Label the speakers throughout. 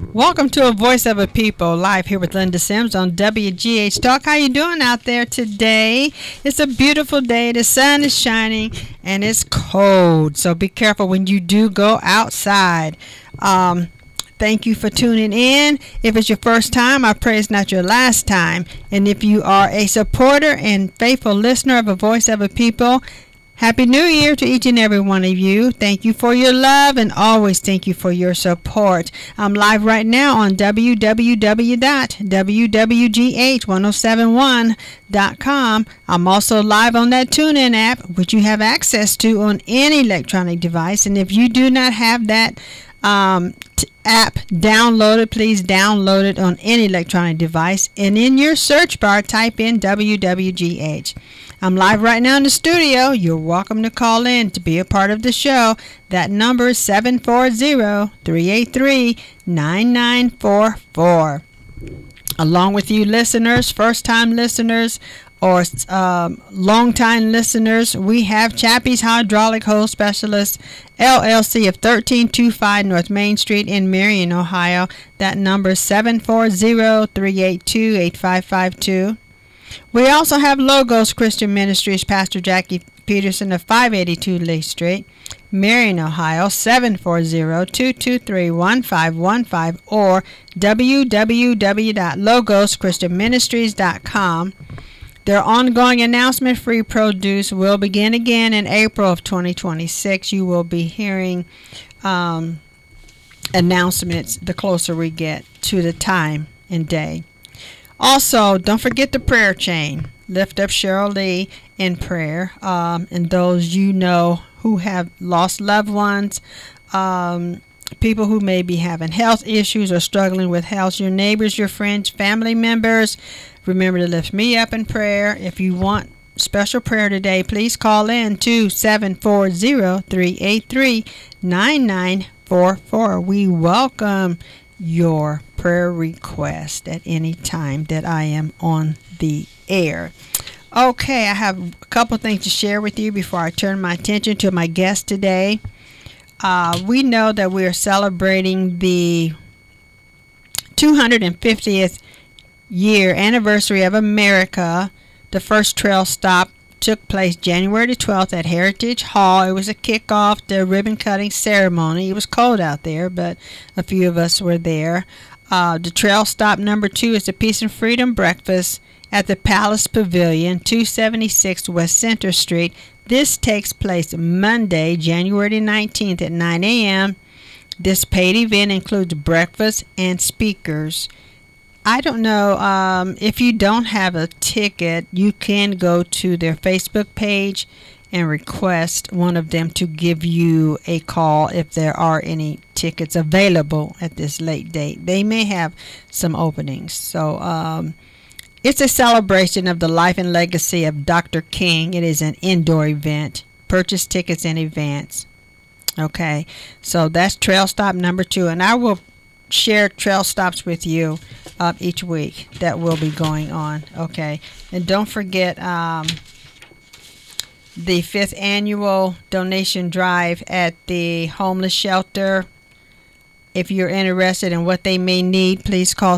Speaker 1: Welcome to A Voice of a People, live here with Linda Sims on WGH Talk. How you doing out there today? It's a beautiful day. The sun is shining and it's cold, so be careful when you do go outside. Thank you for tuning in. If it's your first time, I pray it's not your last time. And if you are a supporter and faithful listener of A Voice of a People, Happy New Year to each and every one of you. Thank you for your love and always thank you for your support. I'm live right now on www.wwgh1071.com. I'm also live on that TuneIn app, which you have access to on any electronic device. And if you do not have that app downloaded, please download it on any electronic device. And in your search bar, type in WWGH. I'm live right now in the studio. You're welcome to call in to be a part of the show. That number is 740-383-9944. Along with you listeners, first-time listeners, or long-time listeners, we have Chappie's Hydraulic Hose Specialist, LLC of 1325 North Main Street in Marion, Ohio. That number is 740-382-8552. We also have Logos Christian Ministries, Pastor Jackie Peterson of 582 Lee Street, Marion, Ohio, 740-223-1515 or www.logoschristianministries.com. Their ongoing announcement, Free Produce, will begin again in April of 2026. You will be hearing announcements the closer we get to the time and day. Also, don't forget the prayer chain. Lift up Cheryl Lee in prayer. And those you know who have lost loved ones, people who may be having health issues or struggling with health, your neighbors, your friends, family members, remember to lift me up in prayer. If you want special prayer today, please call in to 740-383-9944. We welcome your prayer request at any time that I am on the air. Okay, I have a couple things to share with you before I turn my attention to my guest today. We know that we are celebrating the 250th year anniversary of America. The first trail stop took place January the 12th at Heritage Hall. It was a kickoff, the ribbon cutting ceremony. It was cold out there, but a few of us were there. The trail stop number 2 is the Peace and Freedom Breakfast at the Palace Pavilion, 276 West Center Street. This takes place Monday, January 19th at 9 a.m. This paid event includes breakfast and speakers. I don't know, if you don't have a ticket, you can go to their Facebook page and request one of them to give you a call if there are any tickets available at this late date. They may have some openings. So it's a celebration of the life and legacy of Dr. King. It is an indoor event. Purchase tickets in advance. Okay, so that's trail stop number 2, and I will share trail stops with you each week that will be going on. Okay, and don't forget the 5th annual donation drive at the homeless shelter. If you're interested in what they may need, please call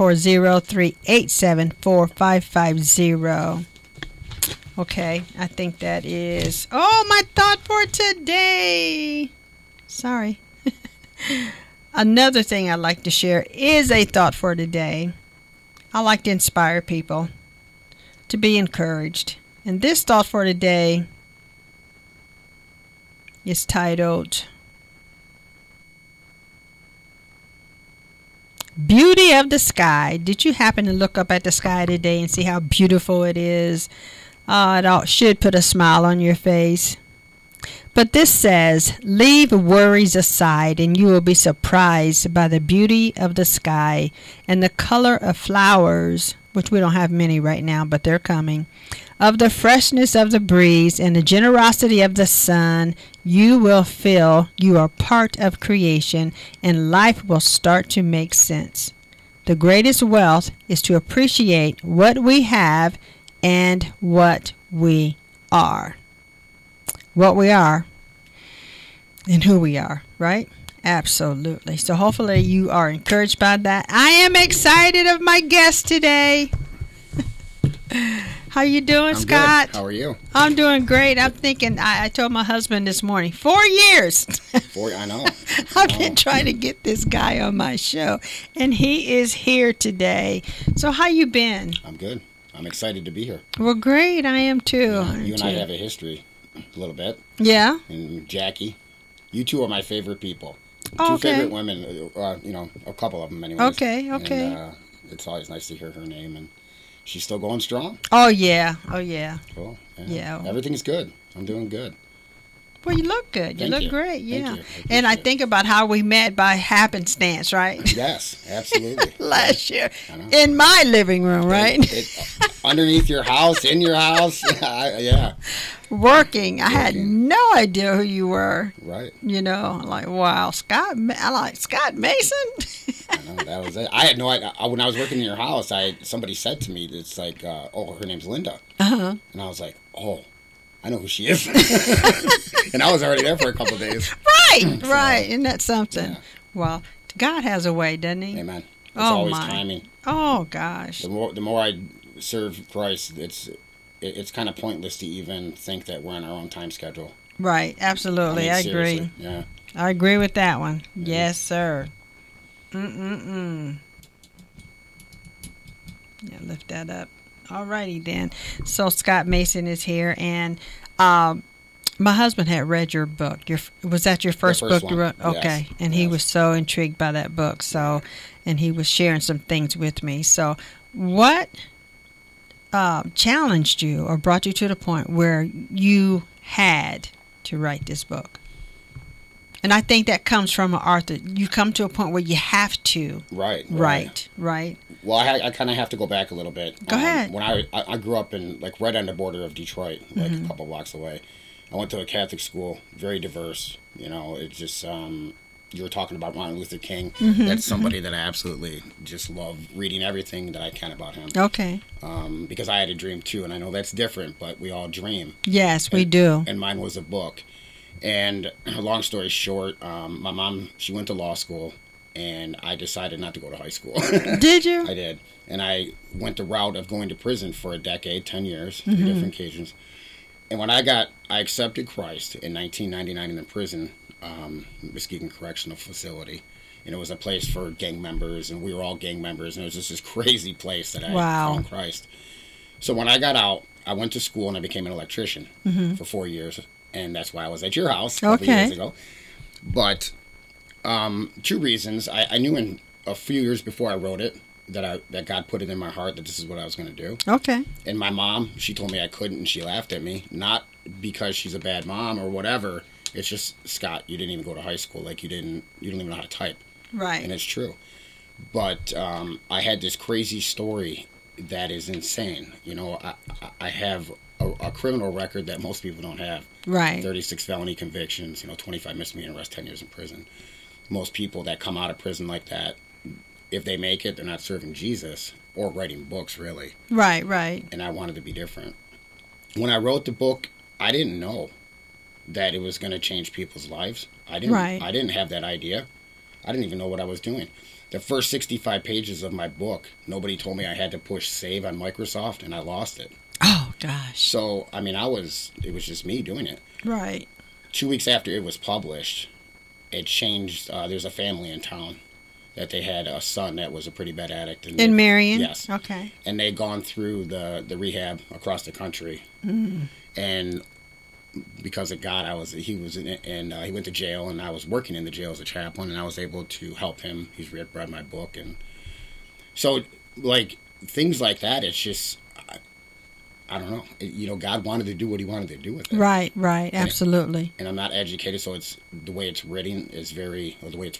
Speaker 1: 740-387-4550. Okay, I think that is my thought for today. Sorry. Another thing I'd like to share is a thought for today. I like to inspire people to be encouraged. And this thought for today is titled Beauty of the Sky. Did you happen to look up at the sky today and see how beautiful it is? It should put a smile on your face. But this says, leave worries aside and you will be surprised by the beauty of the sky and the color of flowers, which we don't have many right now, but they're coming, of the freshness of the breeze and the generosity of the sun. You will feel you are part of creation and life will start to make sense. The greatest wealth is to appreciate what we have and what we are. What we are and who we are, right? Absolutely. So hopefully you are encouraged by that. I am excited of my guest today. How you doing,
Speaker 2: I'm
Speaker 1: Scott?
Speaker 2: Good. How are you?
Speaker 1: I'm doing great. I'm thinking, I told my husband this morning, 4 years.
Speaker 2: I know.
Speaker 1: I've been trying to get this guy on my show, and he is here today. So how you been?
Speaker 2: I'm good. I'm excited to be here.
Speaker 1: Well, great. I am too.
Speaker 2: You and I have a history a little bit.
Speaker 1: Yeah?
Speaker 2: And Jackie, you two are my favorite people.
Speaker 1: Oh,
Speaker 2: Two
Speaker 1: okay.
Speaker 2: favorite women, a couple of them anyways.
Speaker 1: Okay.
Speaker 2: And, it's always nice to hear her name, and she's still going strong.
Speaker 1: Oh, yeah. Oh, yeah.
Speaker 2: Cool.
Speaker 1: Yeah.
Speaker 2: Everything's good. I'm doing good.
Speaker 1: Well, you look good. You
Speaker 2: Thank
Speaker 1: look
Speaker 2: you.
Speaker 1: great.
Speaker 2: Thank
Speaker 1: Yeah.
Speaker 2: you.
Speaker 1: And I
Speaker 2: appreciate
Speaker 1: think about how we met by happenstance, right?
Speaker 2: Yes, absolutely.
Speaker 1: Last year
Speaker 2: I know.
Speaker 1: in my living room, right?
Speaker 2: Underneath your house, in your house. Yeah.
Speaker 1: Working. I had
Speaker 2: Working.
Speaker 1: no idea who you were.
Speaker 2: Right.
Speaker 1: You know, like, wow, Scott. I like Scott Mason.
Speaker 2: I know, that was it. I had no idea. When I was working in your house, somebody said to me, it's like, oh, her name's Linda.
Speaker 1: Uh-huh.
Speaker 2: And I was like, oh, I know who she is. And I was already there for a couple of days.
Speaker 1: Right, right. Isn't that something?
Speaker 2: Yeah.
Speaker 1: Well, God has a way, doesn't he?
Speaker 2: Amen. It's
Speaker 1: Oh,
Speaker 2: always
Speaker 1: my.
Speaker 2: timing.
Speaker 1: Oh, gosh.
Speaker 2: The more I serve Christ, it's kind of pointless to even think that we're on our own time schedule.
Speaker 1: Right, absolutely. I agree.
Speaker 2: Seriously, yeah.
Speaker 1: I agree with that one. Yes, sir. Mm-mm-mm. Yeah, lift that up. All righty then. So Scott Mason is here, and my husband had read your book. Was that your first
Speaker 2: first
Speaker 1: book you
Speaker 2: one,
Speaker 1: wrote? Okay,
Speaker 2: yes,
Speaker 1: and he
Speaker 2: yes.
Speaker 1: was so intrigued by that book. So, and he was sharing some things with me. So, what challenged you or brought you to the point where you had to write this book? And I think that comes from an author. You come to a point where you have to.
Speaker 2: Right.
Speaker 1: Right.
Speaker 2: Well, I kind of have to go back a little bit.
Speaker 1: Go ahead.
Speaker 2: When I grew up in, like, right on the border of Detroit, like
Speaker 1: Mm-hmm.
Speaker 2: a couple blocks away. I went to a Catholic school, very diverse. You know, it just, you were talking about Martin Luther King.
Speaker 1: Mm-hmm.
Speaker 2: That's somebody that I absolutely just love reading everything that I can about him.
Speaker 1: Okay.
Speaker 2: Because I had a dream too, and I know that's different, but we all dream.
Speaker 1: Yes, we do.
Speaker 2: And mine was a book. And long story short, my mom, she went to law school, and I decided not to go to high school.
Speaker 1: Did you?
Speaker 2: I did. And I went the route of going to prison for a decade, 10 years,
Speaker 1: Mm-hmm.
Speaker 2: 3 different occasions. And when I accepted Christ in 1999 in the prison, Muskegon Correctional Facility. And it was a place for gang members, and we were all gang members. And it was just this crazy place that I
Speaker 1: Wow.
Speaker 2: found Christ. So when I got out, I went to school and I became an electrician for 4 years. And that's why I was at your house a couple
Speaker 1: Okay.
Speaker 2: years ago. But 2 reasons. I knew in a few years before I wrote it that God put it in my heart that this is what I was going to do.
Speaker 1: Okay.
Speaker 2: And my mom, she told me I couldn't, and she laughed at me. Not because she's a bad mom or whatever. It's just, Scott, you didn't even go to high school. Like, you don't even know how to type.
Speaker 1: Right.
Speaker 2: And it's true. But I had this crazy story that is insane. You know, I have a criminal record that most people don't have.
Speaker 1: Right.
Speaker 2: 36 felony convictions, 25 misdemeanor arrests, 10 years in prison. Most people that come out of prison like that, if they make it, they're not serving Jesus or writing books, really.
Speaker 1: Right. Right.
Speaker 2: And I wanted to be different. When I wrote the book, I didn't know that it was going to change people's lives. I didn't have that idea. I didn't even know what I was doing. The first 65 pages of my book, nobody told me I had to push save on Microsoft, and I lost it.
Speaker 1: Oh gosh.
Speaker 2: So, I mean, it was just me doing it.
Speaker 1: Right.
Speaker 2: 2 weeks after it was published, it changed. There's a family in town that they had a son that was a pretty bad addict. And
Speaker 1: In Marion?
Speaker 2: Yes.
Speaker 1: Okay.
Speaker 2: And they'd gone through the rehab across the country. And because of God, he went to jail, and I was working in the jail as a chaplain, and I was able to help him. He's read my book. And so, like, things like that, it's just, I don't know. God wanted to do what he wanted to do with it.
Speaker 1: Right. Right. Absolutely.
Speaker 2: And I'm not educated, so the way it's written is very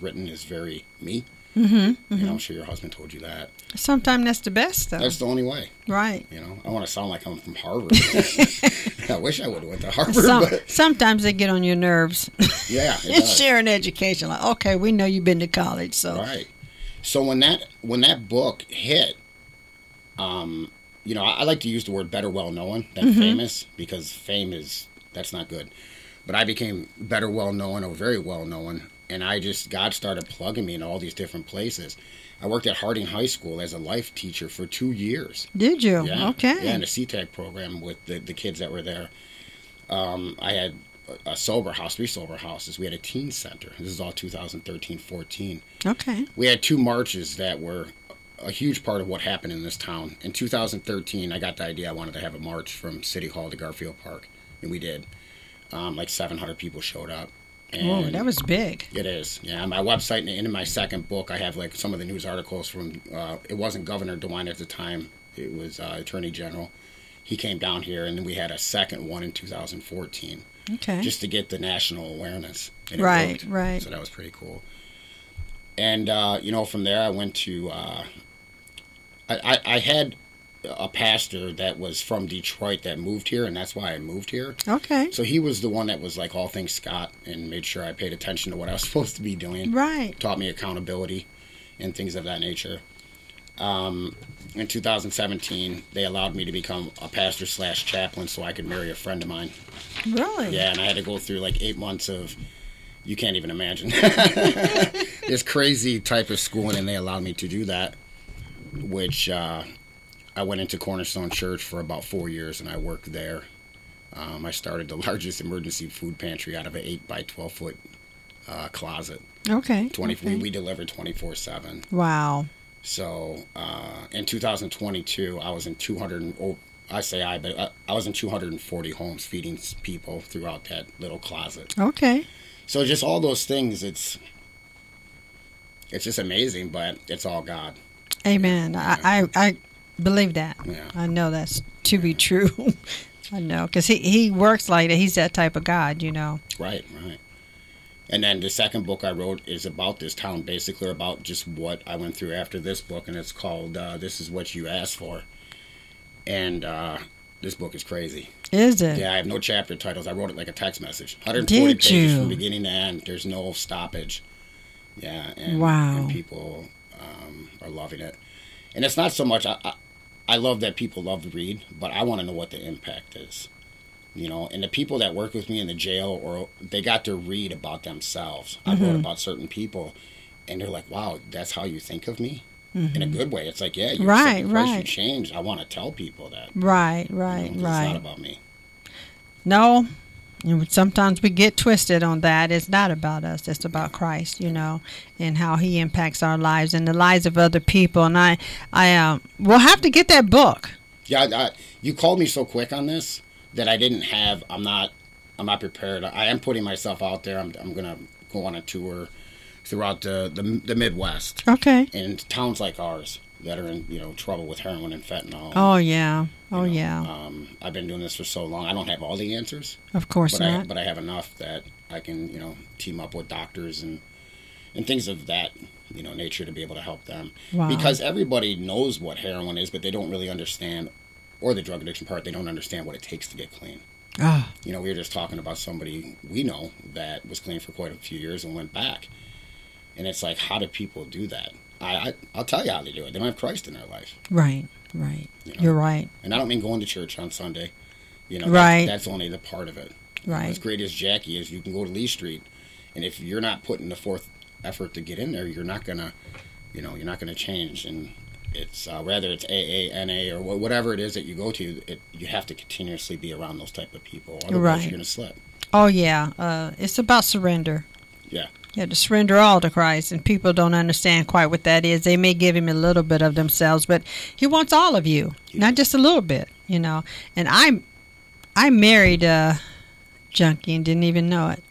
Speaker 2: me.
Speaker 1: Mm-hmm.
Speaker 2: I'm sure your husband told you that.
Speaker 1: Sometimes that's the best, though.
Speaker 2: That's the only way.
Speaker 1: Right.
Speaker 2: I want to sound like I'm from Harvard. I wish I would have went to Harvard. But
Speaker 1: Sometimes they get on your nerves.
Speaker 2: yeah, it
Speaker 1: It's
Speaker 2: does.
Speaker 1: sharing education. Like, okay, we know you've been to college, so.
Speaker 2: Right. So when that book hit, I like to use the word better well known than famous, because fame that's not good. But I became better well known or very well known and God started plugging me in all these different places. I worked at Harding High School as a life teacher for 2 years.
Speaker 1: Did you?
Speaker 2: Yeah.
Speaker 1: Okay.
Speaker 2: Yeah, in a CTAC program with the kids that were there. I had a sober house, 3 sober houses. We had a teen center. This is all 2013-14.
Speaker 1: Okay.
Speaker 2: We had 2 marches that were a huge part of what happened in this town. In 2013, I got the idea I wanted to have a march from City Hall to Garfield Park, and we did. Like 700 people showed up.
Speaker 1: Whoa, that was big.
Speaker 2: It is. Yeah, on my website and in my second book, I have like some of the news articles from, it wasn't Governor DeWine at the time, it was Attorney General. He came down here, and then we had a second one in 2014.
Speaker 1: Okay.
Speaker 2: Just to get the national awareness. And it
Speaker 1: Right,
Speaker 2: worked.
Speaker 1: right.
Speaker 2: So that was pretty cool. And, from there I went to, I had a pastor that was from Detroit that moved here, and that's why I moved here.
Speaker 1: Okay.
Speaker 2: So he was the one that was like all things Scott and made sure I paid attention to what I was supposed to be doing.
Speaker 1: Right.
Speaker 2: Taught me accountability and things of that nature. In 2017, they allowed me to become a pastor/chaplain so I could marry a friend of mine.
Speaker 1: Really?
Speaker 2: Yeah, and I had to go through like 8 months of, you can't even imagine, this crazy type of schooling, and they allowed me to do that, which I went into Cornerstone Church for about 4 years, and I worked there. I started the largest emergency food pantry out of an 8 by 12 foot closet.
Speaker 1: Okay.
Speaker 2: We delivered 24/7.
Speaker 1: Wow.
Speaker 2: So in 2022, I was in 240 homes feeding people throughout that little closet.
Speaker 1: Okay.
Speaker 2: So just all those things, it's just amazing, but it's all God.
Speaker 1: Amen. I believe that.
Speaker 2: Yeah.
Speaker 1: I know that's to be true. I know, because he works like that. He's that type of God,
Speaker 2: Right. And then the second book I wrote is about this town, basically about just what I went through after this book, and it's called This Is What You Asked For. And this book is crazy.
Speaker 1: Is it?
Speaker 2: Yeah, I have no chapter titles. I wrote it like a text message. 140
Speaker 1: Did
Speaker 2: pages
Speaker 1: you?
Speaker 2: from beginning to end. There's no stoppage. Yeah. And,
Speaker 1: Wow.
Speaker 2: And people are loving it. And it's not so much, I love that people love to read, but I want to know what the impact is. And the people that work with me in the jail, or they got to read about themselves. I wrote about certain people, and they're like, wow, that's how you think of me? In a good way. It's like, yeah, you're
Speaker 1: Right,
Speaker 2: you
Speaker 1: right.
Speaker 2: changed. I want to tell people that.
Speaker 1: Right.
Speaker 2: It's not about me.
Speaker 1: No, sometimes we get twisted on that. It's not about us. It's about Christ, and how He impacts our lives and the lives of other people. And I will have to get that book.
Speaker 2: Yeah, you called me so quick on this that I didn't have. I'm not prepared. I am putting myself out there. I'm gonna go on a tour throughout the Midwest.
Speaker 1: Okay.
Speaker 2: And towns like ours that are in trouble with heroin and fentanyl.
Speaker 1: Oh yeah. Yeah.
Speaker 2: I've been doing this for so long. I don't have all the answers.
Speaker 1: Of course not.
Speaker 2: But I have enough that I can team up with doctors and things of that nature to be able to help them.
Speaker 1: Wow.
Speaker 2: Because everybody knows what heroin is, but they don't really understand, or the drug addiction part. They don't understand what it takes to get clean.
Speaker 1: Ah.
Speaker 2: We were just talking about somebody we know that was clean for quite a few years and went back. And it's like, how do people do that? I'll tell you how they do it. They don't have Christ in their life.
Speaker 1: Right. You're right.
Speaker 2: And I don't mean going to church on Sunday.
Speaker 1: Right.
Speaker 2: That's only the part of it.
Speaker 1: Right.
Speaker 2: As great as Jackie is, you can go to Lee Street, and if you're not putting the forth effort to get in there, you're not gonna change. And it's whether it's AA, NA, or whatever it is that you go to, you have to continuously be around those type of people. Otherwise,
Speaker 1: Right.
Speaker 2: you're gonna slip.
Speaker 1: Oh yeah. It's about surrender.
Speaker 2: Yeah.
Speaker 1: You have to surrender all to Christ, and people don't understand quite what that is. They may give Him a little bit of themselves, but He wants all of you, not just a little bit, And I married a junkie and didn't even know it.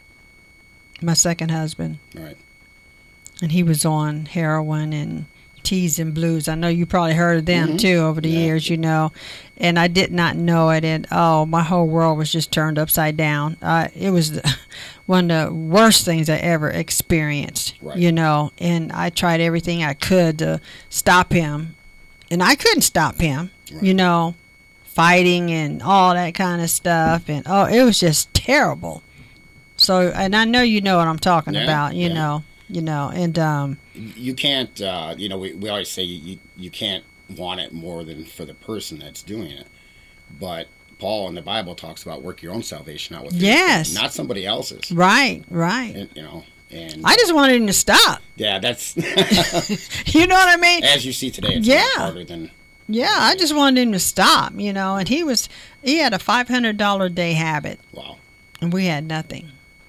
Speaker 1: My second husband.
Speaker 2: Right.
Speaker 1: And he was on heroin and Teas and Blues. I know you probably heard of them too over the years, And I did not know it, and my whole world was just turned upside down. It was one of the worst things I ever experienced,
Speaker 2: Right.
Speaker 1: And I tried everything I could to stop him, and I couldn't stop him,
Speaker 2: Right.
Speaker 1: Fighting and all that kind of stuff, and it was just terrible. So, and I know you know what I'm talking about, you know, and
Speaker 2: You can't, we always say you can't want it more than for the person that's doing it. But Paul in the Bible talks about work your own salvation out with fear,
Speaker 1: Yes.
Speaker 2: not somebody else's.
Speaker 1: right.
Speaker 2: And, And
Speaker 1: I just wanted him to stop.
Speaker 2: yeah, that's
Speaker 1: You know what I mean?
Speaker 2: as you see today. It's
Speaker 1: Yeah.
Speaker 2: much harder than.
Speaker 1: Yeah, I just wanted him to stop, and he had a $500 a day habit,
Speaker 2: Wow.
Speaker 1: and we had nothing.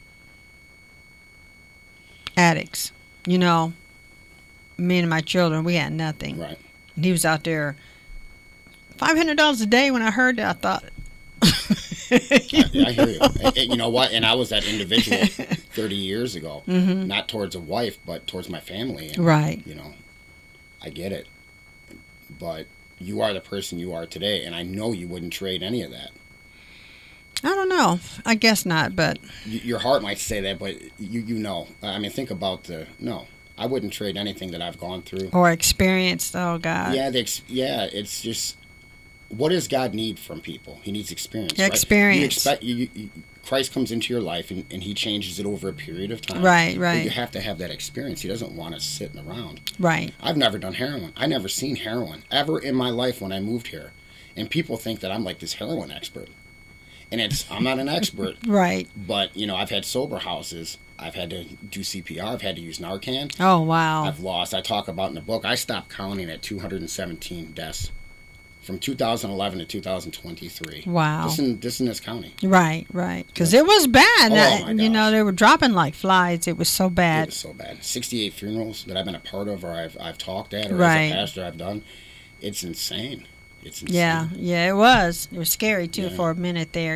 Speaker 1: Addicts, me and my children, we had nothing.
Speaker 2: Right.
Speaker 1: And he was out there, $500 a day. When I heard that, I thought,
Speaker 2: I hear you. And you know what? And I was that individual 30 years ago, not towards a wife, but towards my family. And,
Speaker 1: right.
Speaker 2: I get it. But you are the person you are today, and I know you wouldn't trade any of that.
Speaker 1: I don't know. I guess not, but
Speaker 2: Your heart might say that, but you know. I mean, think about no. I wouldn't trade anything that I've gone through.
Speaker 1: or experienced. Oh God.
Speaker 2: Yeah, it's just, what does God need from people? He needs experience.
Speaker 1: Experience.
Speaker 2: Right? Christ comes into your life and he changes it over a period of time.
Speaker 1: Right,
Speaker 2: But
Speaker 1: right.
Speaker 2: you have to have that experience. He doesn't want us sitting around.
Speaker 1: Right.
Speaker 2: I've never done heroin. I never seen heroin ever in my life when I moved here. And people think that I'm like this heroin expert. And I'm not an expert.
Speaker 1: Right.
Speaker 2: But, I've had sober houses. I've had to do CPR. I've had to use Narcan.
Speaker 1: Oh wow.
Speaker 2: I talk about in the book, I stopped counting at 217 deaths from 2011 to 2023.
Speaker 1: Wow.
Speaker 2: Just in this county.
Speaker 1: Right. Because it was bad.
Speaker 2: Oh, my gosh.
Speaker 1: They were dropping like flies. It was so
Speaker 2: It
Speaker 1: bad.
Speaker 2: was so bad. 68 funerals that I've been a part of, or I've talked at, or
Speaker 1: Right.
Speaker 2: as a pastor I've done. It's insane. It's insane.
Speaker 1: Yeah, it was. It was scary too
Speaker 2: Yeah.
Speaker 1: for a minute there.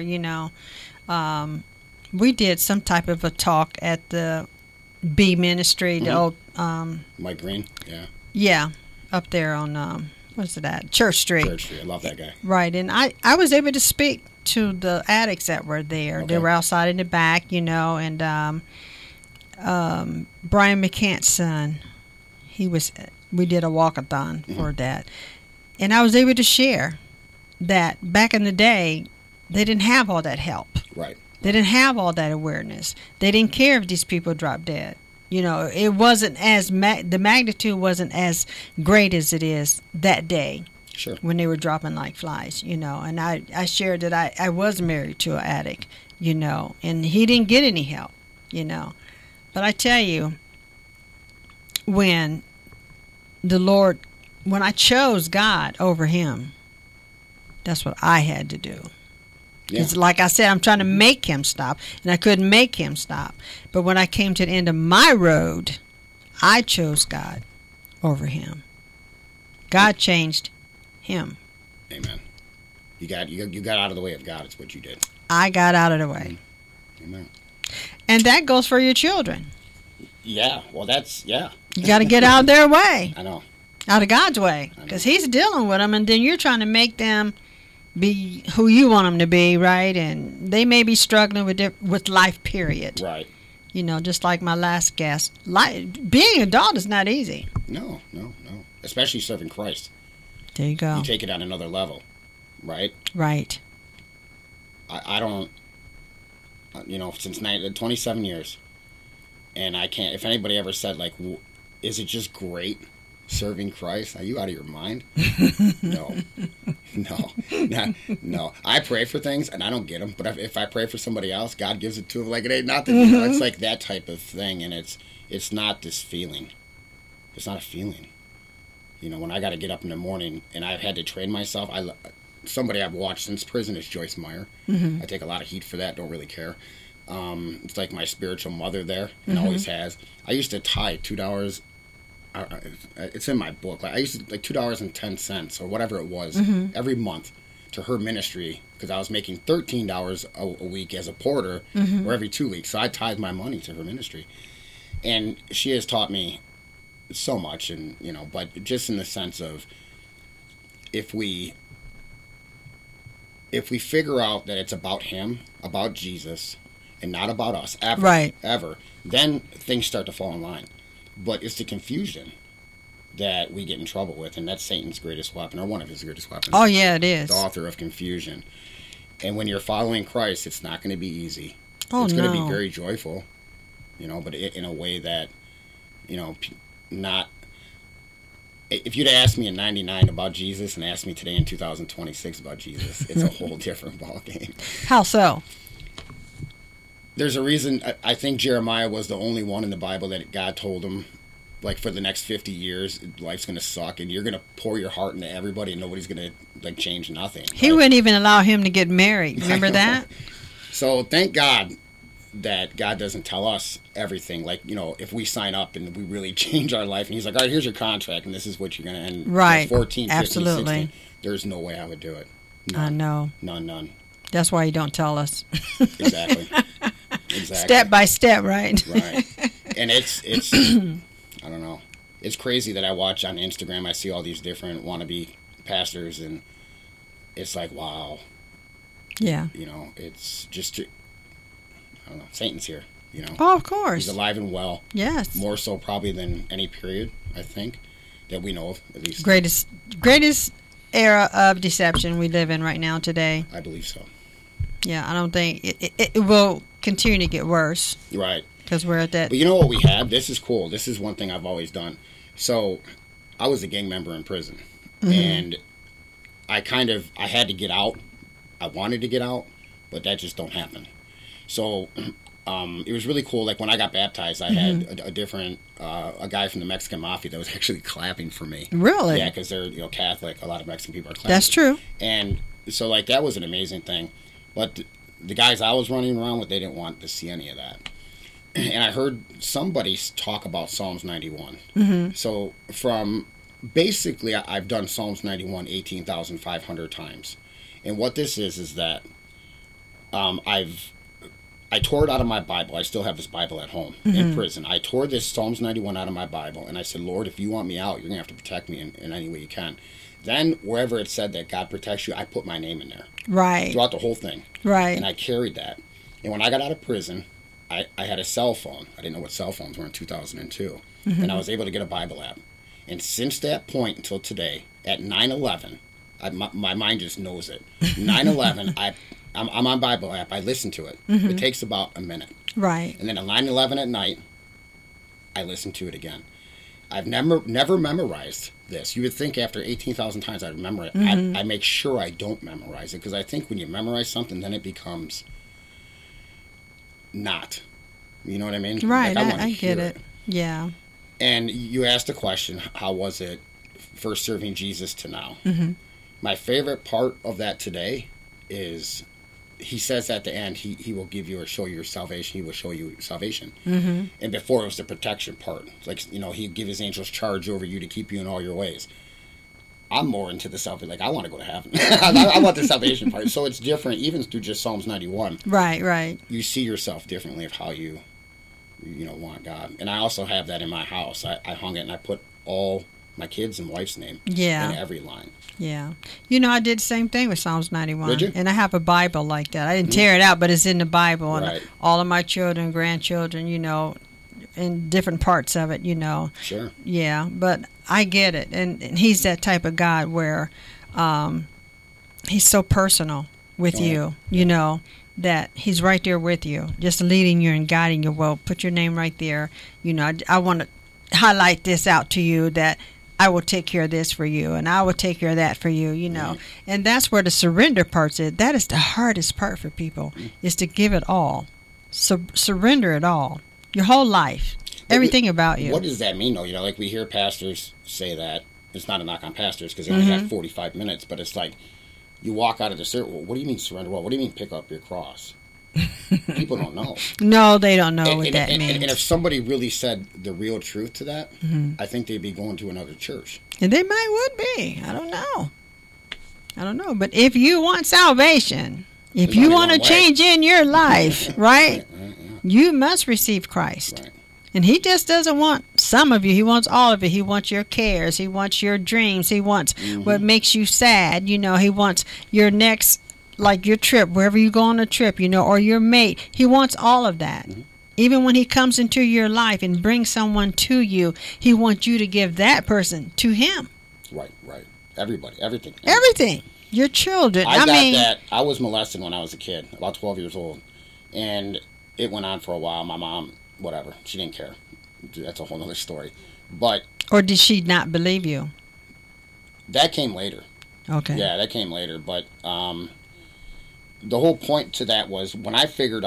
Speaker 1: We did some type of a talk at the B Ministry, the old,
Speaker 2: Mike Green. Yeah.
Speaker 1: yeah, up there on what's it at? Church Street.
Speaker 2: Church Street. I love that guy.
Speaker 1: Right, and I was able to speak to the addicts that were there. They
Speaker 2: Okay.
Speaker 1: were outside in the back, and Brian McCant's son, we did a walkathon for that. And I was able to share that back in the day, they didn't have all that help.
Speaker 2: Right.
Speaker 1: They didn't have all that awareness. They didn't care if these people dropped dead. It wasn't the magnitude wasn't as great as it is that day
Speaker 2: Sure.
Speaker 1: when they were dropping like flies, And I shared that I was married to an addict, and he didn't get any help, But I tell you, when I chose God over him, that's what I had to do.
Speaker 2: Yeah.
Speaker 1: It's like I said, I'm trying to make him stop, and I couldn't make him stop. But when I came to the end of my road, I chose God over him. God changed him.
Speaker 2: Amen. You got out of the way of God. It's what you did.
Speaker 1: I got out of the way.
Speaker 2: Amen.
Speaker 1: And that goes for your children.
Speaker 2: Yeah. Well, yeah.
Speaker 1: You got to get out of their way,
Speaker 2: I know.
Speaker 1: out of God's way, because he's dealing with them, and then you're trying to make them be who you want them to be, right? And they may be struggling with life, period.
Speaker 2: Right.
Speaker 1: Just like my last guest. Being an adult is not easy.
Speaker 2: No. Especially serving Christ.
Speaker 1: There you go.
Speaker 2: You take it on another level, right?
Speaker 1: Right.
Speaker 2: I don't, since 27 years, and I can't, if anybody ever said, like, is it just great serving Christ? Are you out of your mind? No. I pray for things, and I don't get them, but if I pray for somebody else, God gives it to them like it ain't nothing. It's like that type of thing, and it's not this feeling. It's not a feeling. When I got to get up in the morning, and I've had to train myself, somebody I've watched since prison is Joyce Meyer. I take a lot of heat for that, don't really care. It's like my spiritual mother there, and always has. I used to tie $2. It's in my book. I used to like $2.10 or whatever it was every month to her ministry, because I was making $13 a week as a porter, or every 2 weeks. So I tithe my money to her ministry, and she has taught me so much. And but just in the sense of, if we figure out that it's about him, about Jesus, and not about us ever,
Speaker 1: Right.
Speaker 2: ever, then things start to fall in line. But it's the confusion that we get in trouble with, and that's Satan's greatest weapon, or one of his greatest weapons.
Speaker 1: Oh, yeah, it is.
Speaker 2: The author of confusion. And when you're following Christ, it's not going to be easy.
Speaker 1: Oh,
Speaker 2: it's going to
Speaker 1: no.
Speaker 2: be very joyful, but in a way that, not... If you'd asked me in 99 about Jesus and asked me today in 2026 about Jesus, it's a whole different ballgame.
Speaker 1: How so?
Speaker 2: There's a reason. I think Jeremiah was the only one in the Bible that God told him, like, for the next 50 years, life's going to suck, and you're going to pour your heart into everybody, and nobody's going to, like, change nothing.
Speaker 1: He wouldn't even allow him to get married. Remember that?
Speaker 2: So thank God that God doesn't tell us everything. Like, you know, if we sign up and we really change our life, and he's like, all right, here's your contract, and this is what you're going to end.
Speaker 1: Right.
Speaker 2: 14, 15,
Speaker 1: Absolutely.
Speaker 2: 16. There's no way I would do it. None.
Speaker 1: I know.
Speaker 2: None.
Speaker 1: That's why you don't tell us.
Speaker 2: Exactly.
Speaker 1: Step by step, right?
Speaker 2: Right. And it's I don't know. It's crazy that I watch on Instagram. I see all these different wannabe pastors, and it's like, wow.
Speaker 1: Yeah.
Speaker 2: You know, it's just, I don't know, Satan's here, you know.
Speaker 1: Oh, of course.
Speaker 2: He's alive and well.
Speaker 1: Yes.
Speaker 2: More so probably than any period, I think, that we know of, at least.
Speaker 1: Greatest era of deception we live in right now today.
Speaker 2: I believe so.
Speaker 1: Yeah, I don't think it will continue to get worse.
Speaker 2: Right.
Speaker 1: Because we're at that.
Speaker 2: But you know what we have? This is cool. This is one thing I've always done. So, I was a gang member in prison. Mm-hmm. And I had to get out. I wanted to get out, but that just don't happen. So, it was really cool. Like, when I got baptized, I had a different, a guy from the Mexican Mafia that was actually clapping for me.
Speaker 1: Really?
Speaker 2: Yeah, because they're, you know, Catholic. A lot of Mexican people are clapping.
Speaker 1: That's true.
Speaker 2: And so, like, that was an amazing thing. But the guys I was running around with, they didn't want to see any of that. And I heard somebody talk about Psalms 91. Mm-hmm. So, basically, I've done Psalms 91 18,500 times. And what this is that I tore it out of my Bible. I still have this Bible at home in prison. I tore this Psalms 91 out of my Bible, and I said, Lord, if you want me out, you're going to have to protect me in any way you can. Then, wherever it said that God protects you, I put my name in there.
Speaker 1: Right.
Speaker 2: Throughout the whole thing.
Speaker 1: Right.
Speaker 2: And I carried that. And when I got out of prison, I had a cell phone. I didn't know what cell phones were in 2002. Mm-hmm. And I was able to get a Bible app. And since that point until today, at 9/11, my mind just knows it. 9/11, I'm on Bible app. I listen to it. Mm-hmm. It takes about a minute.
Speaker 1: Right.
Speaker 2: And then at 9/11 at night, I listen to it again. I've never memorized this. You would think after 18,000 times I'd remember it. Mm-hmm. I make sure I don't memorize it, because I think when you memorize something, then it becomes not. You know what I mean?
Speaker 1: Right.
Speaker 2: Like,
Speaker 1: I get it. Yeah.
Speaker 2: And you asked the question, how was it first serving Jesus to now?
Speaker 1: Mm-hmm.
Speaker 2: My favorite part of that today is he says at the end, he will give you or show you salvation. He will show you salvation. Mm-hmm. And before, it was the protection part. Like, you know, he'd give his angels charge over you to keep you in all your ways. I'm more into the salvation. Like, I want to go to heaven. I want the salvation part. So it's different, even through just Psalms 91.
Speaker 1: Right.
Speaker 2: You see yourself differently of how you want God. And I also have that in my house. I hung it, and I put all my kids' and wife's name in every line.
Speaker 1: Yeah. You know, I did the same thing with Psalms 91.
Speaker 2: Did you?
Speaker 1: And I have a Bible like that. I didn't tear it out, but it's in the Bible.
Speaker 2: Right.
Speaker 1: And all of my children, grandchildren, you know, in different parts of it, you know.
Speaker 2: Sure.
Speaker 1: Yeah, but I get it. And he's that type of God where he's so personal with you, you know, that he's right there with you, just leading you and guiding you. Well, put your name right there. You know, I want to highlight this out to you, that I will take care of this for you, and I will take care of that for you, you know. And that's where the surrender part is. That is the hardest part for people, is to give it all. So surrender it all. Your whole life. Everything about you.
Speaker 2: What does that mean, though? You know, like, we hear pastors say that. It's not a knock on pastors, because they only have 45 minutes, but it's like, you walk out of the service, well, what do you mean surrender? Well, what do you mean pick up your cross? People don't know.
Speaker 1: No, they don't know what that means.
Speaker 2: And if somebody really said the real truth to that, I think they'd be going to another church.
Speaker 1: And they would be. I don't know. But if you want salvation, if you want to change in your life, right, you must receive Christ.
Speaker 2: Right.
Speaker 1: And he just doesn't want some of you. He wants all of it. He wants your cares. He wants your dreams. He wants what makes you sad. You know, he wants your next, like your trip, wherever you go on a trip, you know, or your mate. He wants all of that. Even when he comes into your life and brings someone to you, he wants you to give that person to him.
Speaker 2: Right. Everybody, everything.
Speaker 1: Everything. Your children.
Speaker 2: I got that. I was molested when I was a kid, about 12 years old. And it went on for a while. My mom, whatever, she didn't care. That's a whole other story. But
Speaker 1: or did she not believe you?
Speaker 2: That came later.
Speaker 1: Okay.
Speaker 2: Yeah, that came later. But the whole point to that was, when I figured out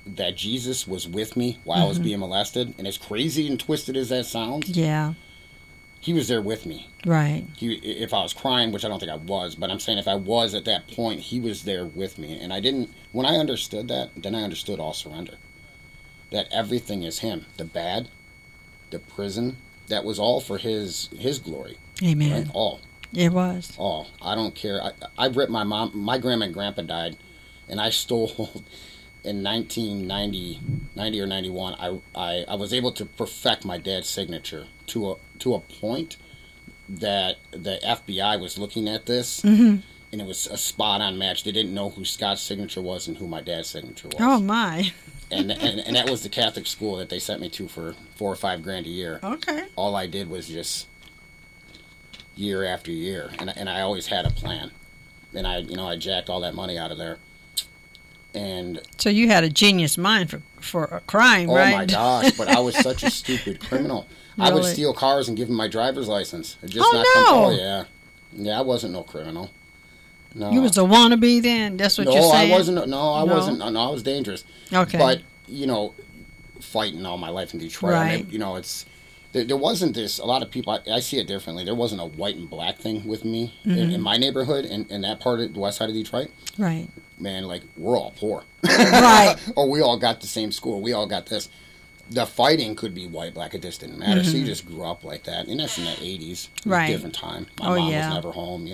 Speaker 2: that Jesus was with me while I was being molested, and as crazy and twisted as that sounds,
Speaker 1: Yeah.
Speaker 2: he was there with me.
Speaker 1: Right.
Speaker 2: If I was crying, which I don't think I was, but I'm saying if I was at that point, he was there with me. And I didn't, when I understood that, then I understood all surrender. That everything is him. The bad, the prison, that was all for his glory.
Speaker 1: Amen.
Speaker 2: Right? All.
Speaker 1: It was.
Speaker 2: All. I don't care. I ripped my mom, my grandma and grandpa died, and I stole, in 1990 or 91, I was able to perfect my dad's signature to a point that the FBI was looking at this, and it was a spot-on match. They didn't know who Scott's signature was and who my dad's signature was.
Speaker 1: Oh, my.
Speaker 2: And that was the Catholic school that they sent me to for $4 or $5 a year.
Speaker 1: Okay.
Speaker 2: All I did was just year after year, and I always had a plan, and I jacked all that money out of there. And
Speaker 1: so you had a genius mind for a crime, right?
Speaker 2: Oh my gosh! But I was such a stupid criminal.
Speaker 1: Really?
Speaker 2: I would steal cars and give them my driver's license.
Speaker 1: No!
Speaker 2: Oh yeah. I wasn't no criminal. No.
Speaker 1: You was a wannabe then. That's what you're saying.
Speaker 2: I wasn't. No, I wasn't. No, I was dangerous.
Speaker 1: Okay.
Speaker 2: But fighting all my life in Detroit.
Speaker 1: Right.
Speaker 2: I mean, it's there wasn't this. A lot of people. I see it differently. There wasn't a white and black thing with me in my neighborhood in that part of the west side of Detroit.
Speaker 1: Right.
Speaker 2: Man, like, we're all poor.
Speaker 1: Right.
Speaker 2: Or we all got the same school. We all got this. The fighting could be white, black. It just didn't matter. So you just grew up like that. And that's in the 80s.
Speaker 1: Right.
Speaker 2: Different time. My mom was never home,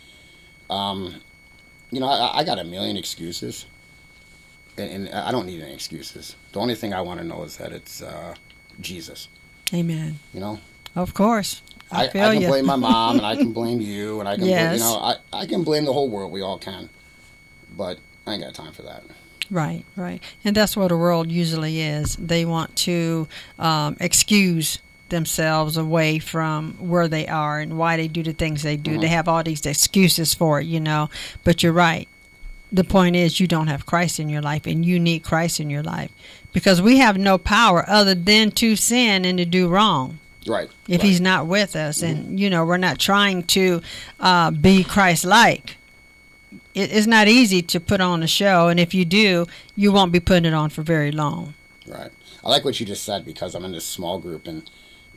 Speaker 2: I got a million excuses. And I don't need any excuses. The only thing I want to know is that it's Jesus.
Speaker 1: Amen.
Speaker 2: Of
Speaker 1: course. I
Speaker 2: can blame my mom, and I can blame you, and I can
Speaker 1: Yes.
Speaker 2: blame, I can blame the whole world. We all can. But I ain't got time for that.
Speaker 1: Right, right. And that's what the world usually is. They want to excuse themselves away from where they are and why they do the things they do. They have all these excuses for it, But you're right. The point is you don't have Christ in your life, and you need Christ in your life. Because we have no power other than to sin and to do wrong.
Speaker 2: Right.
Speaker 1: If he's not with us. And, we're not trying to be Christ-like. It's not easy to put on a show, and if you do, you won't be putting it on for very long.
Speaker 2: Right. I like what you just said, because I'm in this small group, and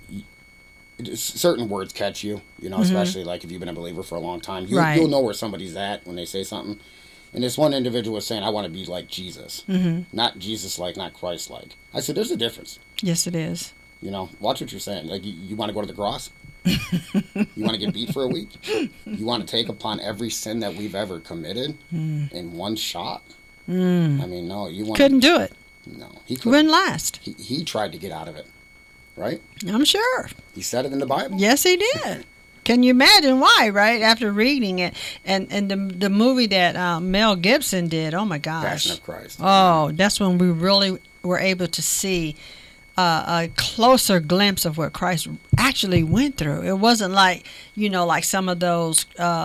Speaker 2: certain words catch you, especially like if you've been a believer for a long time. You'll know where somebody's at when they say something. And this one individual was saying, I want to be like Jesus. Not Jesus-like, not Christ-like. I said, there's a difference.
Speaker 1: Yes, it is.
Speaker 2: Watch what you're saying. Like, you want to go to the cross? You want to get beat for a week? You want to take upon every sin that we've ever committed in one shot? I mean, no.
Speaker 1: Couldn't do it.
Speaker 2: No, he couldn't.
Speaker 1: Wouldn't last.
Speaker 2: He tried to get out of it, right?
Speaker 1: I'm sure.
Speaker 2: He said it in the Bible.
Speaker 1: Yes, he did. Can you imagine why, right? After reading it. And the movie that Mel Gibson did, oh my gosh.
Speaker 2: Passion of Christ.
Speaker 1: Oh, that's when we really were able to see a closer glimpse of what Christ actually went through. It wasn't like, like some of those,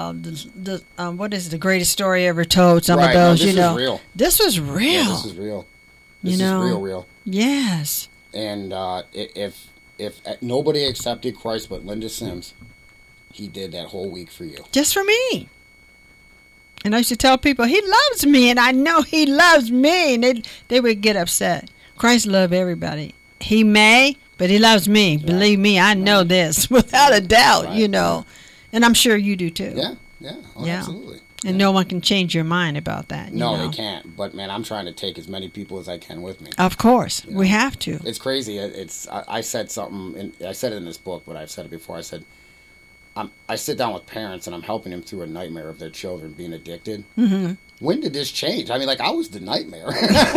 Speaker 1: what is the greatest story ever told? Some of those,
Speaker 2: this is real.
Speaker 1: This was real.
Speaker 2: Yeah, this is real. This is real.
Speaker 1: Yes.
Speaker 2: And if nobody accepted Christ but Linda Sims, he did that whole week for you.
Speaker 1: Just for me. And I used to tell people, he loves me, and I know he loves me. And they would get upset. Christ loved everybody. He may, but he loves me. Right. Believe me, I know this without a doubt, And I'm sure you do too.
Speaker 2: Yeah. Absolutely.
Speaker 1: And no one can change your mind about that.
Speaker 2: No, they can't. But, man, I'm trying to take as many people as I can with me.
Speaker 1: Of course. We have to.
Speaker 2: It's crazy. I said something, and I said it in this book, but I've said it before. I said, I sit down with parents, and I'm helping them through a nightmare of their children being addicted. When did this change? I mean, I was the nightmare.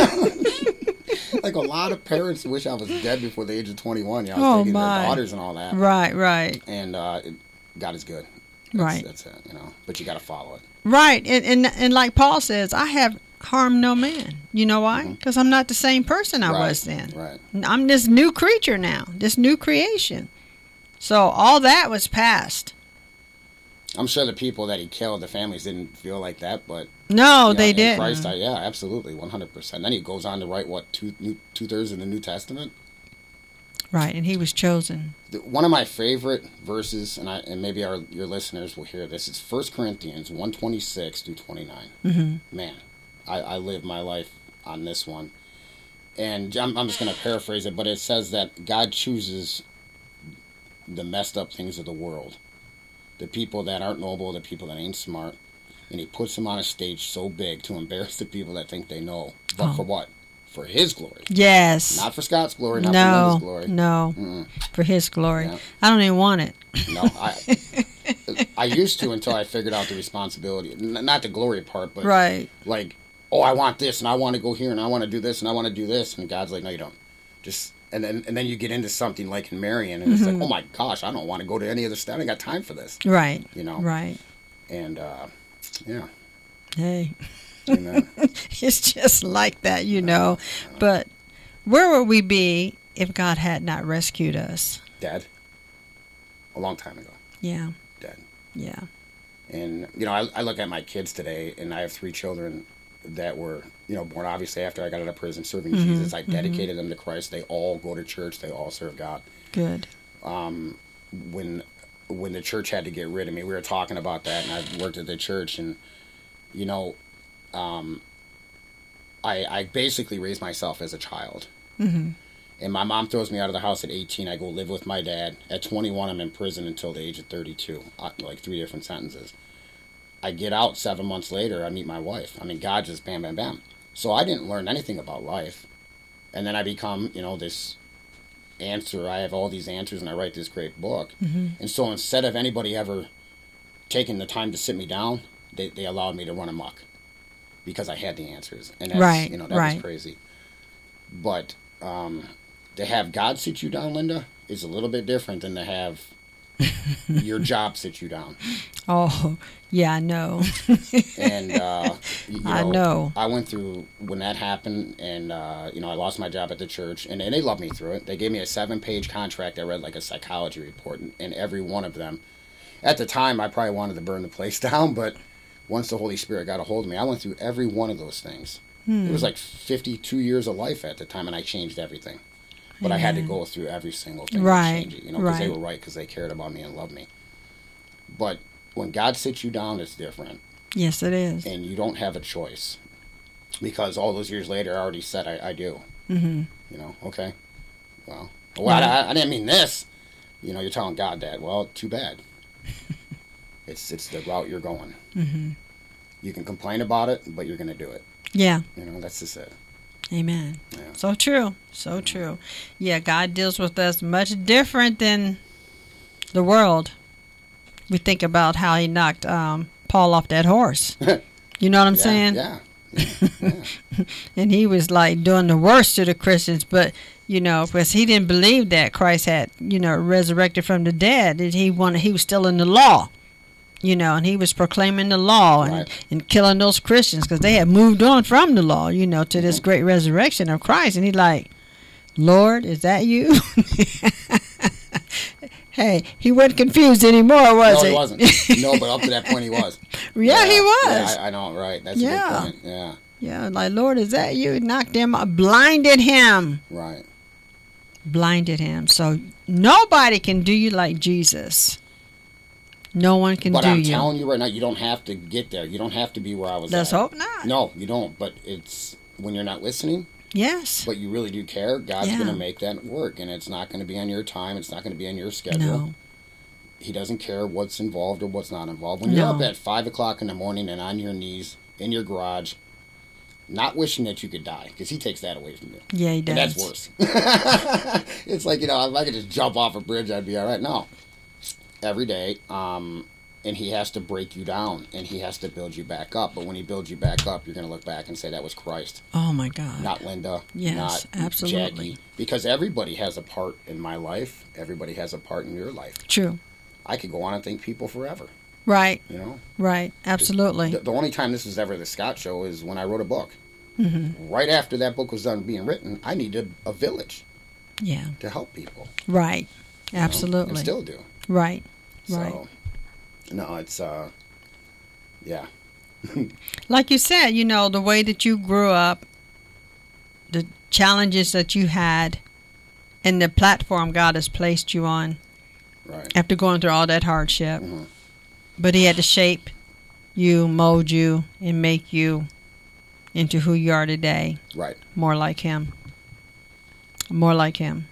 Speaker 2: Like, a lot of parents wish I was dead before the age of 21. I was taking their daughters and all that.
Speaker 1: Right.
Speaker 2: And God is good. That's it, But you got to follow it.
Speaker 1: Right. And like Paul says, I have harmed no man. You know why? Because I'm not the same person I was then.
Speaker 2: Right.
Speaker 1: I'm this new creature now, this new creation. So all that was past.
Speaker 2: I'm sure the people that he killed, the families didn't feel like that, but
Speaker 1: no, they didn't.
Speaker 2: Christ, absolutely, 100%. Then he goes on to write two-thirds of the New Testament.
Speaker 1: Right, and he was chosen.
Speaker 2: One of my favorite verses, and maybe your listeners will hear this, is 1 Corinthians 1:26 through 29. Man, I live my life on this one. And I'm just going to paraphrase it, but it says that God chooses the messed up things of the world, the people that aren't noble, the people that ain't smart, and he puts them on a stage so big to embarrass the people that think they know. But for what? For his glory.
Speaker 1: Yes.
Speaker 2: Not for Scott's glory, not for Linda's glory.
Speaker 1: No, for his glory.
Speaker 2: Yeah.
Speaker 1: I don't even want it.
Speaker 2: No, I used to until I figured out the responsibility. Not the glory part, but
Speaker 1: Right.
Speaker 2: like, oh, I want this, and I want to go here, and I want to do this, and I want to do this. And God's like, no, you don't. Just and then you get into something like in Marion, and it's like, oh my gosh, I don't want to go to any other state. I ain't got time for this.
Speaker 1: Right.
Speaker 2: You know.
Speaker 1: Right.
Speaker 2: And yeah.
Speaker 1: Hey.
Speaker 2: Amen.
Speaker 1: It's just like that, you know. But where would we be if God had not rescued us?
Speaker 2: Dead. A long time ago.
Speaker 1: Yeah.
Speaker 2: Dead.
Speaker 1: Yeah.
Speaker 2: And, you know, I look at my kids today, and I have 3 children that were, you know, born obviously after I got out of prison serving Jesus. I dedicated them to Christ. They all go to church. They all serve God.
Speaker 1: Good.
Speaker 2: When the church had to get rid of me, we were talking about that, and I worked at the church, and, you know, I basically raised myself as a child. And my mom throws me out of the house at 18. I go live with my dad. At 21, I'm in prison until the age of 32. Like 3 different sentences. I get out 7 months later. I meet my wife. I mean, God just bam, bam, bam. So I didn't learn anything about life. And then I become, you know, this answer. I have all these answers, and I write this great book. And so instead of anybody ever taking the time to sit me down, they allowed me to run amok because I had the answers. And that's, you know, that was crazy. But to have God sit you down, Linda, is a little bit different than to have your job sit you down.
Speaker 1: Oh, yeah, I know.
Speaker 2: And, you know,
Speaker 1: I know.
Speaker 2: I went through when that happened, and, you know, I lost my job at the church, and they loved me through it. They gave me a 7-page contract. I read like a psychology report, and every one of them. At the time, I probably wanted to burn the place down, but once the Holy Spirit got a hold of me, I went through every one of those things. It was like 52 years of life at the time, and I changed everything. But I had to go through every single thing to change it, you know, because they were right, because they cared about me and loved me. But when God sits you down, it's different.
Speaker 1: Yes, it is.
Speaker 2: And you don't have a choice. Because all those years later, I already said I do. You know, okay. Well, I didn't mean this. You know, you're telling God that. Well, too bad. It's the route you're going. You can complain about it, but you're going to do it.
Speaker 1: Yeah.
Speaker 2: You know, that's just it.
Speaker 1: Amen.
Speaker 2: Yeah.
Speaker 1: So true. So true. Yeah, God deals with us much different than the world. We think about how he knocked Paul off that horse. You know what I'm saying?
Speaker 2: Yeah.
Speaker 1: And he was like doing the worst to the Christians, but you know, because he didn't believe that Christ had, you know, resurrected from the dead. He was still in the law. You know, and he was proclaiming the law and killing those Christians because they had moved on from the law, you know, to this great resurrection of Christ. And he's like, Lord, is that you? Hey, he wasn't confused anymore, was he?
Speaker 2: No, he wasn't. No, but up to that point he was.
Speaker 1: Yeah, he was.
Speaker 2: Yeah, I know, right. That's a good point. Yeah.
Speaker 1: Yeah, like, Lord, is that you? Knocked him out, blinded him.
Speaker 2: Right.
Speaker 1: Blinded him. So nobody can do you like Jesus. No one can do you.
Speaker 2: But I'm telling you right now, you don't have to get there. You don't have to be where I was
Speaker 1: Let's
Speaker 2: at.
Speaker 1: hope not.
Speaker 2: No, you don't. But it's when you're not listening.
Speaker 1: Yes.
Speaker 2: But you really do care. God's going to make that work. And it's not going to be on your time. It's not going to be on your schedule.
Speaker 1: No.
Speaker 2: He doesn't care what's involved or what's not involved. When you're up at 5 o'clock in the morning and on your knees in your garage, not wishing that you could die, because he takes that away from you.
Speaker 1: Yeah, he does.
Speaker 2: And that's worse. It's like, you know, if I could just jump off a bridge, I'd be all right. No. Every day, and he has to break you down, and he has to build you back up. But when he builds you back up, you're going to look back and say, that was Christ.
Speaker 1: Oh, my God.
Speaker 2: Not Linda.
Speaker 1: Yes,
Speaker 2: not
Speaker 1: absolutely.
Speaker 2: Jackie. Because everybody has a part in my life. Everybody has a part in your life.
Speaker 1: True.
Speaker 2: I could go on and thank people forever.
Speaker 1: Right.
Speaker 2: You know?
Speaker 1: Right. Absolutely.
Speaker 2: The only time this is ever the Scott Show is when I wrote a book. Right after that book was done being written, I needed a village.
Speaker 1: Yeah.
Speaker 2: To help people.
Speaker 1: Right.
Speaker 2: You know,
Speaker 1: Absolutely.
Speaker 2: and still do.
Speaker 1: Right.
Speaker 2: Right.
Speaker 1: So,
Speaker 2: no, it's, yeah.
Speaker 1: Like you said, you know, the way that you grew up, the challenges that you had, and the platform God has placed you on.
Speaker 2: Right.
Speaker 1: After going through all that hardship. But he had to shape you, mold you, and make you into who you are today.
Speaker 2: Right.
Speaker 1: More like him. More like him.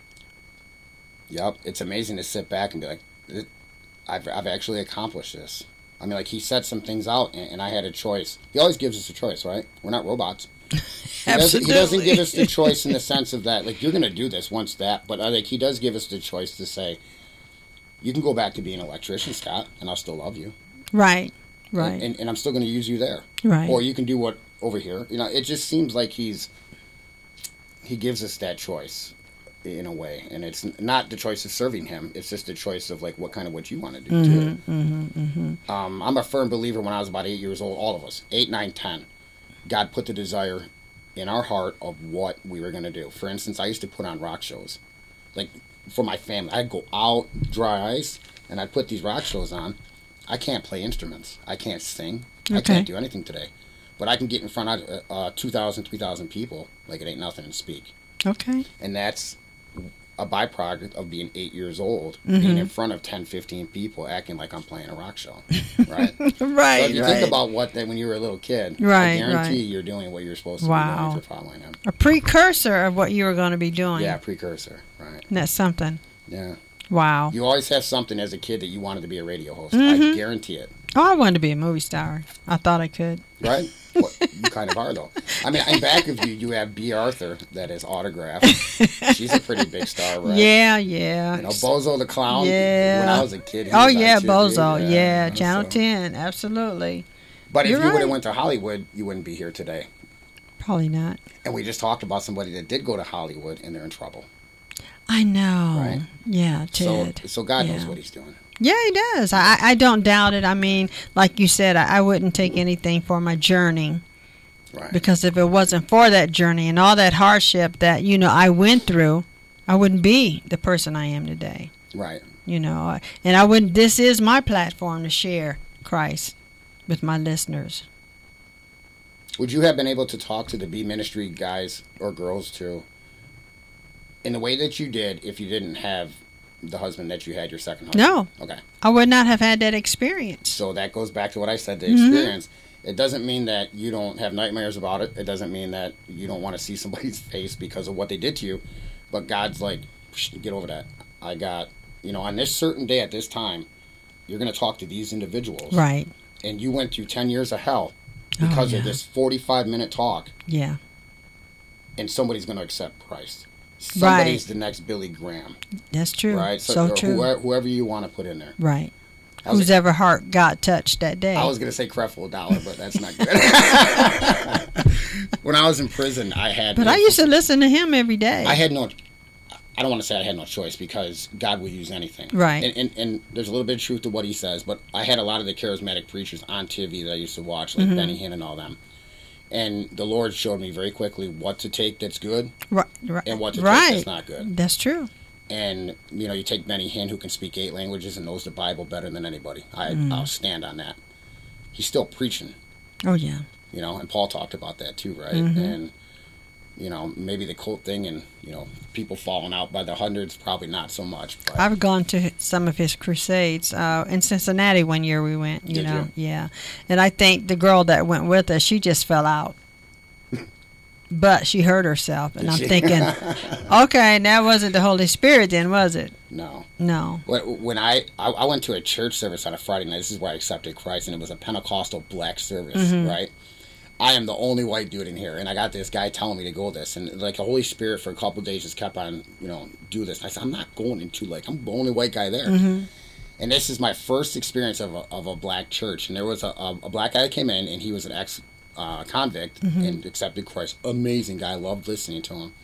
Speaker 2: Yep, it's amazing to sit back and be like, I've actually accomplished this. I mean, like, he set some things out, and I had a choice. He always gives us a choice, right? We're not robots.
Speaker 1: Absolutely.
Speaker 2: He doesn't give us the choice in the sense of that, like, you're going to do this once that, but I think he does give us the choice to say, you can go back to being an electrician, Scott, and I'll still love you.
Speaker 1: Right, right.
Speaker 2: And I'm still going to use you there.
Speaker 1: Right.
Speaker 2: Or you can do what over here. You know, it just seems like he gives us that choice in a way, and it's not the choice of serving him, it's just the choice of like what you want to do too. I'm a firm believer. When I was about 8 years old, all of us 8, 9, 10, God put the desire in our heart of what we were going to do. For instance, I used to put on rock shows, like for my family. I'd go out dry ice and I'd put these rock shows on. I can't play instruments, I can't sing, I can't do anything today, but I can get in front of 2,000, 3,000 people like it ain't nothing and speak.
Speaker 1: Okay.
Speaker 2: And that's a byproduct of being 8 years old, being in front of 10, 15 people, acting like I'm playing a rock show, right?
Speaker 1: Right,
Speaker 2: so if you think about when you were a little kid, I guarantee you're doing what you're supposed to be doing if you're following him.
Speaker 1: A precursor of what you were going to be doing.
Speaker 2: Yeah, precursor, right.
Speaker 1: And that's something.
Speaker 2: Yeah.
Speaker 1: Wow.
Speaker 2: You always have something as a kid that you wanted to be a radio host. I guarantee it.
Speaker 1: Oh, I wanted to be a movie star. I thought I could.
Speaker 2: Right? Well, you kind of are, though. I mean, in back of you have B. Arthur that is autographed. She's a pretty big star, right?
Speaker 1: Yeah, yeah.
Speaker 2: You know, Bozo the Clown.
Speaker 1: Yeah.
Speaker 2: When I was a kid.
Speaker 1: Oh, yeah, Bozo.
Speaker 2: TV.
Speaker 1: Yeah, Channel 10. Absolutely.
Speaker 2: But if you would have went to Hollywood, you wouldn't be here today.
Speaker 1: Probably not.
Speaker 2: And we just talked about somebody that did go to Hollywood, and they're in trouble.
Speaker 1: I know.
Speaker 2: Right?
Speaker 1: Yeah, Ted.
Speaker 2: So God knows what he's doing.
Speaker 1: Yeah, he does. I don't doubt it. I mean, like you said, I wouldn't take anything for my journey.
Speaker 2: Right.
Speaker 1: Because if it wasn't for that journey and all that hardship that, I went through, I wouldn't be the person I am today.
Speaker 2: Right.
Speaker 1: And I wouldn't, this is my platform to share Christ with my listeners.
Speaker 2: Would you have been able to talk to the B ministry guys or girls too in the way that you did if you didn't have the husband that you had, your second husband?
Speaker 1: No.
Speaker 2: Okay.
Speaker 1: I would not have had that experience.
Speaker 2: So that goes back to what I said, the experience. It doesn't mean that you don't have nightmares about it. It doesn't mean that you don't want to see somebody's face because of what they did to you. But God's like, get over that. I got, on this certain day at this time, you're going to talk to these individuals.
Speaker 1: Right.
Speaker 2: And you went through 10 years of hell because of this 45-minute talk.
Speaker 1: Yeah.
Speaker 2: And somebody's going to accept Christ. Somebody's the next Billy Graham.
Speaker 1: That's true.
Speaker 2: Right?
Speaker 1: So true.
Speaker 2: Whoever you want to put in there.
Speaker 1: Right. Whose ever heart got touched that day.
Speaker 2: I was going to say Creflo Dollar, but that's not good. When I was in prison, I had...
Speaker 1: But I used to listen to him every day.
Speaker 2: I don't want to say I had no choice because God will use anything.
Speaker 1: Right.
Speaker 2: And there's a little bit of truth to what he says, but I had a lot of the charismatic preachers on TV that I used to watch, like Benny Hinn and all them. And the Lord showed me very quickly what to take that's good and what to take that's not good.
Speaker 1: That's true.
Speaker 2: And, you take Benny Hinn, who can speak 8 languages and knows the Bible better than anybody. I'll stand on that. He's still preaching.
Speaker 1: Oh, yeah.
Speaker 2: And Paul talked about that too, right? And, maybe the cult thing and, people falling out by the hundreds, probably not so much. But.
Speaker 1: I've gone to some of his crusades. In Cincinnati one year we went, you know. Yeah. And I think the girl that went with us, she just fell out. But she hurt herself, and I'm thinking, okay, that wasn't the Holy Spirit then, was it?
Speaker 2: No.
Speaker 1: When
Speaker 2: I went to a church service on a Friday night, this is where I accepted Christ, and it was a Pentecostal black service, right? I am the only white dude in here, and I got this guy telling me to go this, and like the Holy Spirit for a couple of days just kept on, do this. And I said, I'm not going into I'm the only white guy there. And this is my first experience of a black church, and there was a black guy that came in, and he was an convict and accepted Christ. Amazing guy. Loved listening to him.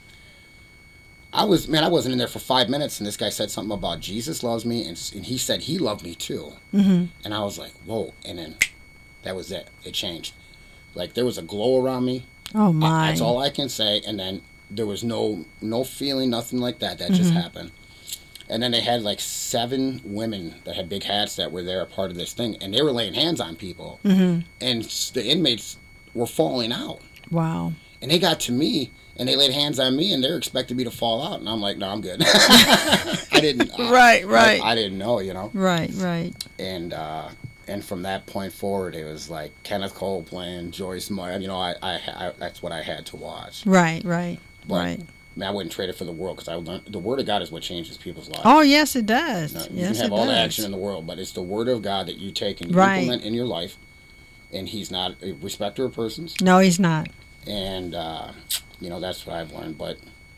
Speaker 2: I wasn't in there for 5 minutes, and this guy said something about Jesus loves me, and he said he loved me too. And I was like, whoa. And then that was it. It changed. Like there was a glow around me.
Speaker 1: Oh my.
Speaker 2: That's all I can say. And then there was no feeling, nothing like that. That just happened. And then they had like 7 women that had big hats that were there a part of this thing, and they were laying hands on people. And the inmates were falling out.
Speaker 1: Wow.
Speaker 2: And they got to me, and they laid hands on me, and they're expecting me to fall out. And I'm like, no, I'm good. I didn't.
Speaker 1: Right.
Speaker 2: I didn't know,
Speaker 1: Right.
Speaker 2: And from that point forward, it was like Kenneth Cole playing, Joyce Meyer. I that's what I had to watch.
Speaker 1: Right.
Speaker 2: I wouldn't trade it for the world, because I learned the Word of God is what changes people's lives.
Speaker 1: Oh, yes, it does.
Speaker 2: You
Speaker 1: Yes,
Speaker 2: can have
Speaker 1: it
Speaker 2: all the
Speaker 1: does.
Speaker 2: action in the world, but it's the Word of God that you take and you
Speaker 1: Right.
Speaker 2: implement in your life. And He's not a respecter of persons.
Speaker 1: No, he's not.
Speaker 2: And, that's what I've learned. But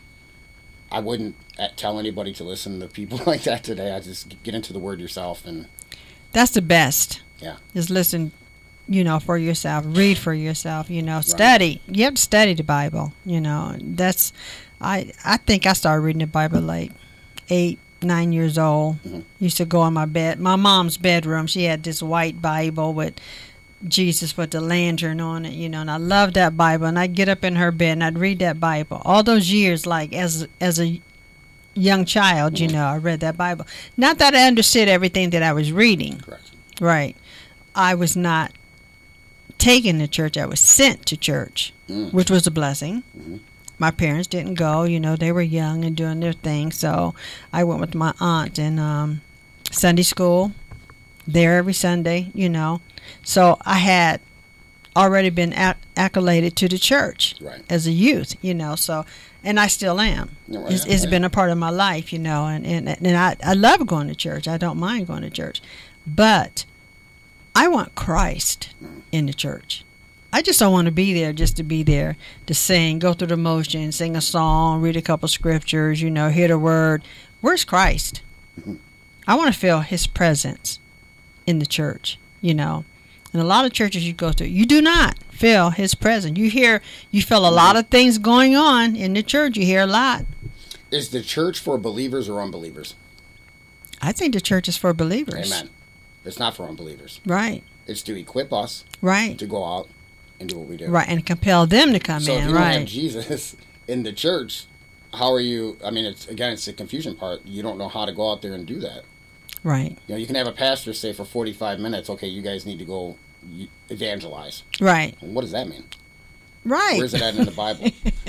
Speaker 2: I wouldn't tell anybody to listen to people like that today. I just get into the Word yourself. And
Speaker 1: That's the best.
Speaker 2: Yeah.
Speaker 1: Is listen, for yourself. Read for yourself, study. You have to study the Bible, That's, I think I started reading the Bible like 8, 9 years old.
Speaker 2: Mm-hmm.
Speaker 1: Used to go in my mom's bedroom. She had this white Bible with Jesus with the lantern on it, and I loved that Bible. And I'd get up in her bed and I'd read that Bible. All those years, like as a young child, I read that Bible. Not that I understood everything that I was reading.
Speaker 2: Correct.
Speaker 1: Right. I was not taken to church. I was sent to church, which was a blessing.
Speaker 2: Mm-hmm.
Speaker 1: My parents didn't go. They were young and doing their thing. So I went with my aunt in Sunday school, there every Sunday, So I had already been accoladed to the church as a youth, So, and I still am. It's been a part of my life, and I love going to church. I don't mind going to church. But I want Christ in the church. I just don't want to be there just to be there, to sing, go through the motions, sing a song, read a couple scriptures, hear the word. Where's Christ? I want to feel his presence in the church, In a lot of churches you go to, you do not feel his presence. You feel a lot of things going on in the church. You hear a lot.
Speaker 2: Is the church for believers or unbelievers?
Speaker 1: I think the church is for believers.
Speaker 2: Amen. It's not for unbelievers.
Speaker 1: Right.
Speaker 2: It's to equip us.
Speaker 1: Right.
Speaker 2: To go out and do what we do.
Speaker 1: Right, and compel them to come in.
Speaker 2: So if you
Speaker 1: right.
Speaker 2: don't have Jesus in the church, how are you? I mean, it's the confusion part. You don't know how to go out there and do that.
Speaker 1: Right.
Speaker 2: You can have a pastor say for 45 minutes, okay, you guys need to go evangelize.
Speaker 1: Right.
Speaker 2: And what does that mean?
Speaker 1: Right.
Speaker 2: Where's it at in the Bible?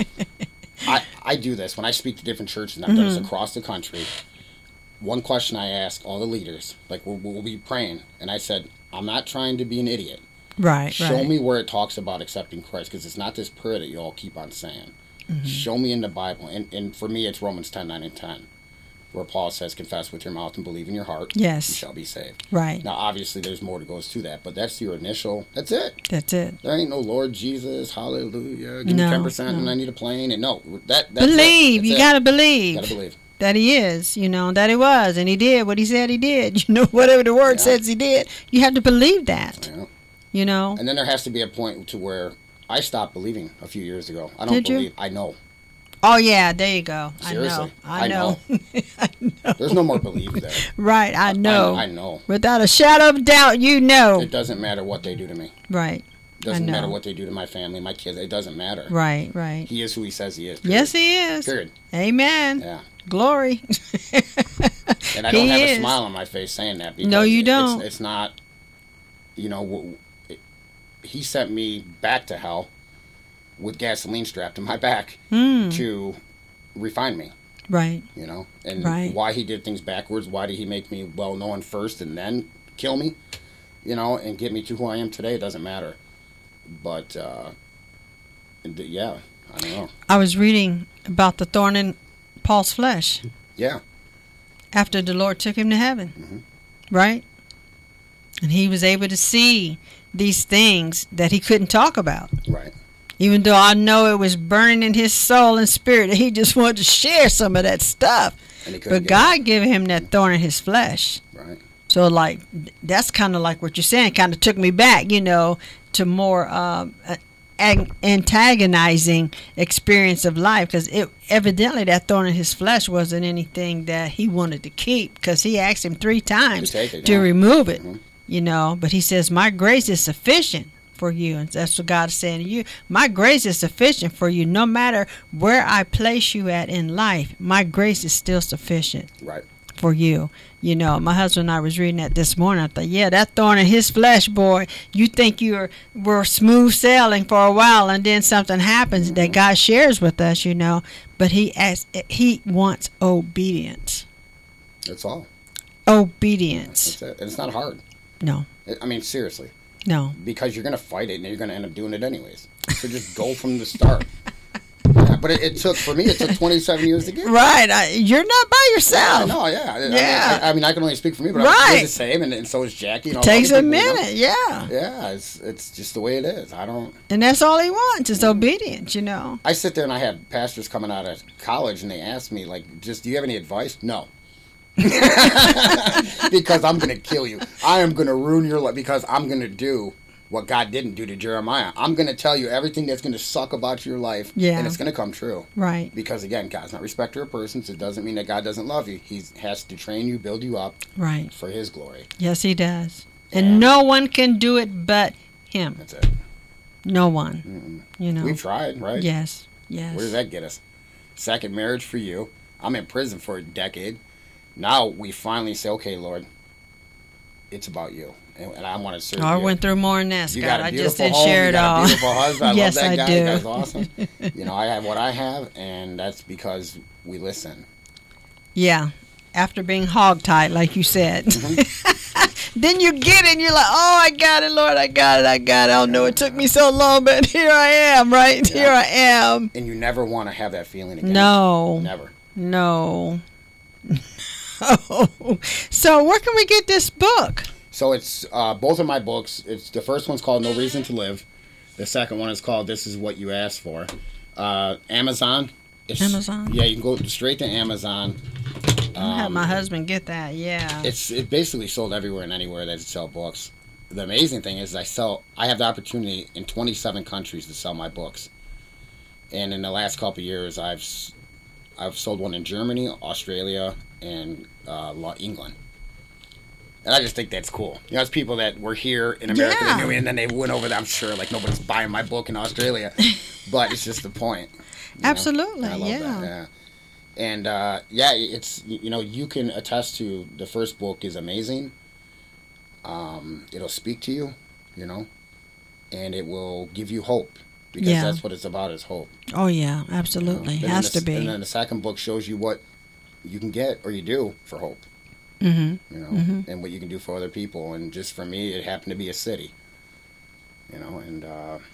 Speaker 2: I do this when I speak to different churches, and I've done this across the country. One question I ask all the leaders, like we'll be praying, and I said, I'm not trying to be an idiot.
Speaker 1: Right.
Speaker 2: Show me where it talks about accepting Christ, because it's not this prayer that you all keep on saying. Show me in the Bible, and for me, it's Romans 10:9 and 10, where Paul says, "Confess with your mouth and believe in your heart,
Speaker 1: yes,
Speaker 2: you shall be saved."
Speaker 1: Right.
Speaker 2: Now, obviously, there's more that goes to that, but that's your initial. That's it.
Speaker 1: That's it.
Speaker 2: There ain't no Lord Jesus, hallelujah, give me 10%, and I need a plane, and that's
Speaker 1: believe.
Speaker 2: That's
Speaker 1: you gotta believe.
Speaker 2: Gotta believe.
Speaker 1: That he is, that he was, and he did what he said he did. Whatever the word says he did, you have to believe that.
Speaker 2: Yeah. And then there has to be a point to where I stopped believing a few years ago. I don't
Speaker 1: Did
Speaker 2: believe.
Speaker 1: You?
Speaker 2: I know.
Speaker 1: Oh yeah, there you go.
Speaker 2: Seriously,
Speaker 1: I know.
Speaker 2: I know. There's no more belief there.
Speaker 1: Right, I know.
Speaker 2: I know.
Speaker 1: Without a shadow of doubt,
Speaker 2: It doesn't matter what they do to me.
Speaker 1: Right.
Speaker 2: It doesn't matter what they do to my family, my kids. It doesn't matter.
Speaker 1: Right, right.
Speaker 2: He is who he says he is. Period.
Speaker 1: Yes, he is.
Speaker 2: Period.
Speaker 1: Amen.
Speaker 2: Yeah.
Speaker 1: Glory.
Speaker 2: And I don't have a smile on my face saying that, because
Speaker 1: no, you don't.
Speaker 2: It's not, he sent me back to hell with gasoline strapped to my back to refine me.
Speaker 1: Right.
Speaker 2: And why he did things backwards, why did he make me well-known first and then kill me, and get me to who I am today, it doesn't matter. But, yeah, I don't know.
Speaker 1: I was reading about the thorn in Paul's flesh.
Speaker 2: Yeah.
Speaker 1: After the Lord took him to heaven. Right? And he was able to see these things that he couldn't talk about.
Speaker 2: Right.
Speaker 1: Even though I know it was burning in his soul and spirit, he just wanted to share some of that stuff. But God gave him that thorn in his flesh.
Speaker 2: Right.
Speaker 1: So, that's kind of like what you're saying. Kind of took me back, to more antagonizing experience of life, because evidently that thorn in his flesh wasn't anything that he wanted to keep, because he asked him 3 times to remove it, but he says, my grace is sufficient for you, and that's what God is saying to you. My grace is sufficient for you. No matter where I place you at in life, my grace is still sufficient for you. My husband and I was reading that this morning. I thought, yeah, that thorn in his flesh, boy, you think we're smooth sailing for a while, and then something happens that God shares with us, but he wants obedience.
Speaker 2: That's all.
Speaker 1: Obedience.
Speaker 2: That's it. And it's not hard.
Speaker 1: No.
Speaker 2: I mean, seriously.
Speaker 1: No.
Speaker 2: Because you're going to fight it, and you're going to end up doing it anyways. So just go from the start. Yeah. but it took 27 years to get there.
Speaker 1: Right. You're not by yourself.
Speaker 2: No, yeah.
Speaker 1: Yeah.
Speaker 2: I mean, I can only speak for me, but
Speaker 1: Right.
Speaker 2: I'm the same, and so is Jackie.
Speaker 1: It takes a minute, yeah.
Speaker 2: Yeah, it's just the way it is.
Speaker 1: And that's all he wants is obedience,
Speaker 2: I sit there and I have pastors coming out of college, and they ask me, like, do you have any advice? No. Because I'm going to kill you. I am going to ruin your life because I'm going to do what God didn't do to Jeremiah. I'm going to tell you everything that's going to suck about your life, and it's going to come true.
Speaker 1: Right.
Speaker 2: Because, again, God's not a respecter of persons. It doesn't mean that God doesn't love you. He has to train you, build you up for His glory.
Speaker 1: Yes, He does. And no one can do it but Him.
Speaker 2: That's it.
Speaker 1: No one.
Speaker 2: Mm-mm. We've tried, right?
Speaker 1: Yes.
Speaker 2: Where does that get us? Second marriage for you. I'm in prison for a decade. Now we finally say, okay, Lord, it's about you. And I want to serve you.
Speaker 1: I went through more than that, Scott.
Speaker 2: You got a
Speaker 1: I
Speaker 2: beautiful
Speaker 1: just didn't
Speaker 2: home.
Speaker 1: share
Speaker 2: You
Speaker 1: it
Speaker 2: got
Speaker 1: all.
Speaker 2: a beautiful husband.
Speaker 1: Yes,
Speaker 2: I love that
Speaker 1: I
Speaker 2: guy.
Speaker 1: do.
Speaker 2: That guy's awesome. I have what I have, and that's because we listen.
Speaker 1: Yeah. After being hogtied, like you said.
Speaker 2: Mm-hmm.
Speaker 1: Then you get it, and you're like, oh, I got it, Lord. I got it. I don't know. It took me so long, but here I am, right? Yeah. Here I am.
Speaker 2: And you never want to have that feeling again.
Speaker 1: No.
Speaker 2: Never.
Speaker 1: No. So where can we get this book?
Speaker 2: So it's both of my books. It's the first one's called No Reason to Live. The second one is called This Is What You Asked For. Amazon.
Speaker 1: Amazon?
Speaker 2: Yeah, you can go straight to Amazon.
Speaker 1: I'll have my husband get that, yeah.
Speaker 2: It basically sold everywhere and anywhere that sell books. The amazing thing is I have the opportunity in 27 countries to sell my books. And in the last couple of years, I've sold one in Germany, Australia, and England. And I just think that's cool. It's people that were here in America that knew me, and then they went over there. I'm sure, like, nobody's buying my book in Australia. But it's just the point.
Speaker 1: Absolutely,
Speaker 2: I love that, yeah. And, it's, you can attest to the first book is amazing. It'll speak to you, and it will give you hope. Because that's what it's about, is hope.
Speaker 1: Oh, yeah, absolutely. Has to be.
Speaker 2: And then the second book shows you what you can get or you do for hope.
Speaker 1: Mm-hmm.
Speaker 2: And what you can do for other people. And just for me, it happened to be a city. And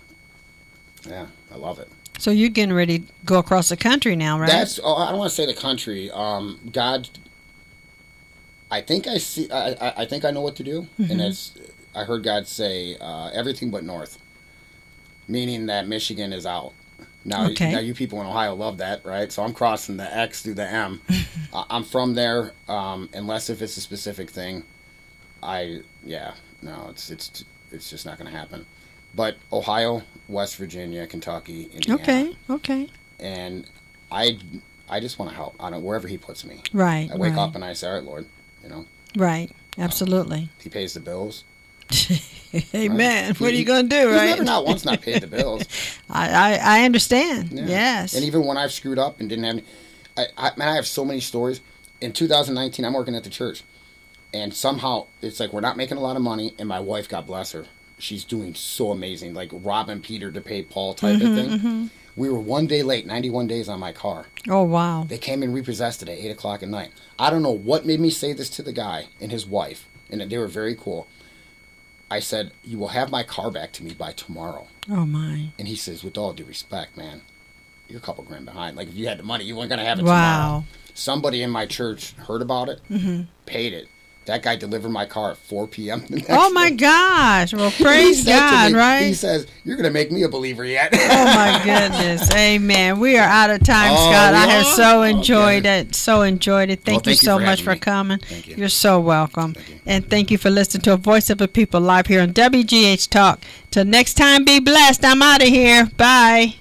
Speaker 2: I love it.
Speaker 1: So you're getting ready to go across the country now, right?
Speaker 2: I don't want to say the country. God, I think I see. I think I know what to do, and I heard God say everything but north, meaning that Michigan is out. Now you people in Ohio love that, right? So I'm crossing the X through the M. I'm from there, unless if it's a specific thing. It's just not going to happen. But Ohio, West Virginia, Kentucky, Indiana.
Speaker 1: Okay.
Speaker 2: And I just want to help wherever He puts me.
Speaker 1: Right.
Speaker 2: I wake up and I say, all right, Lord,
Speaker 1: Right. Absolutely.
Speaker 2: He pays the bills.
Speaker 1: Amen.
Speaker 2: Right?
Speaker 1: What are you going to do, right?
Speaker 2: He's never not once not paid the bills.
Speaker 1: I understand. Yeah. Yes.
Speaker 2: And even when I've screwed up and didn't have any, I have so many stories. In 2019, I'm working at the church. And somehow, it's like we're not making a lot of money. And my wife, God bless her, she's doing so amazing. Like robbing Peter to pay Paul type of thing. Mm-hmm. We were 1 day late, 91 days on my car.
Speaker 1: Oh, wow.
Speaker 2: They came and repossessed it at 8 o'clock at night. I don't know what made me say this to the guy and his wife. And they were very cool. I said, you will have my car back to me by tomorrow.
Speaker 1: Oh, my.
Speaker 2: And he says, with all due respect, man, you're a couple grand behind. Like, if you had the money, you weren't going to have it tomorrow. Somebody in my church heard about it, paid it. That guy delivered my car at 4 p.m. the next
Speaker 1: my
Speaker 2: day.
Speaker 1: gosh. Well, praise God, right?
Speaker 2: He says, you're going to make me a believer yet.
Speaker 1: Oh, my goodness. Amen. We are out of time, Scott. I have so enjoyed it. So enjoyed it. Thank you so much for coming.
Speaker 2: Thank you.
Speaker 1: You're so welcome.
Speaker 2: Thank you.
Speaker 1: And thank you for listening to A Voice of a People live here on WGH Talk. Till next time, be blessed. I'm out of here. Bye.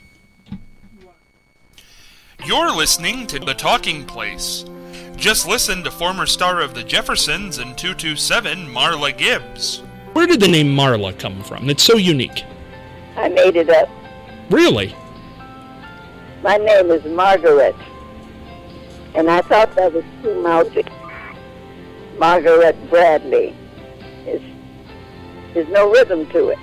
Speaker 3: You're listening to The Talking Place. Just listen to former star of the Jeffersons and 227, Marla Gibbs.
Speaker 4: Where did the name Marla come from? It's so unique.
Speaker 5: I made it up.
Speaker 4: Really?
Speaker 5: My name is Margaret, and I thought that was too mouthy. Margaret Bradley. There's no rhythm to it.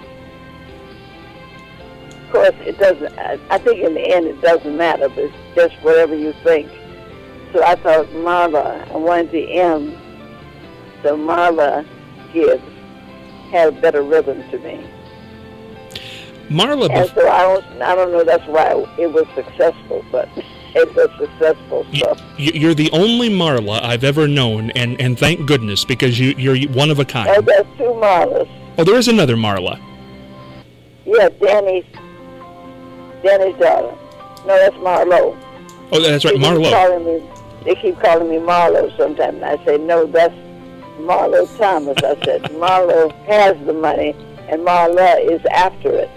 Speaker 5: Of course, it doesn't. I think in the end it doesn't matter, but it's just whatever you think. So I thought Marla, I wanted the M, so Marla Gibbs had a better rhythm to me.
Speaker 4: Marla,
Speaker 5: And so I don't know, that's why it was successful, but it was successful. So.
Speaker 4: you're the only Marla I've ever known, and thank goodness, because you're one of a kind.
Speaker 5: Oh, there's two Marlas.
Speaker 4: Oh, there is another Marla.
Speaker 5: Yeah, Danny's daughter. No, that's Marlo.
Speaker 4: Oh, that's right, Marlo.
Speaker 5: They keep calling me Marlo sometimes. And I say, no, that's Marlo Thomas. I said, Marlo has the money, and Marla is after it.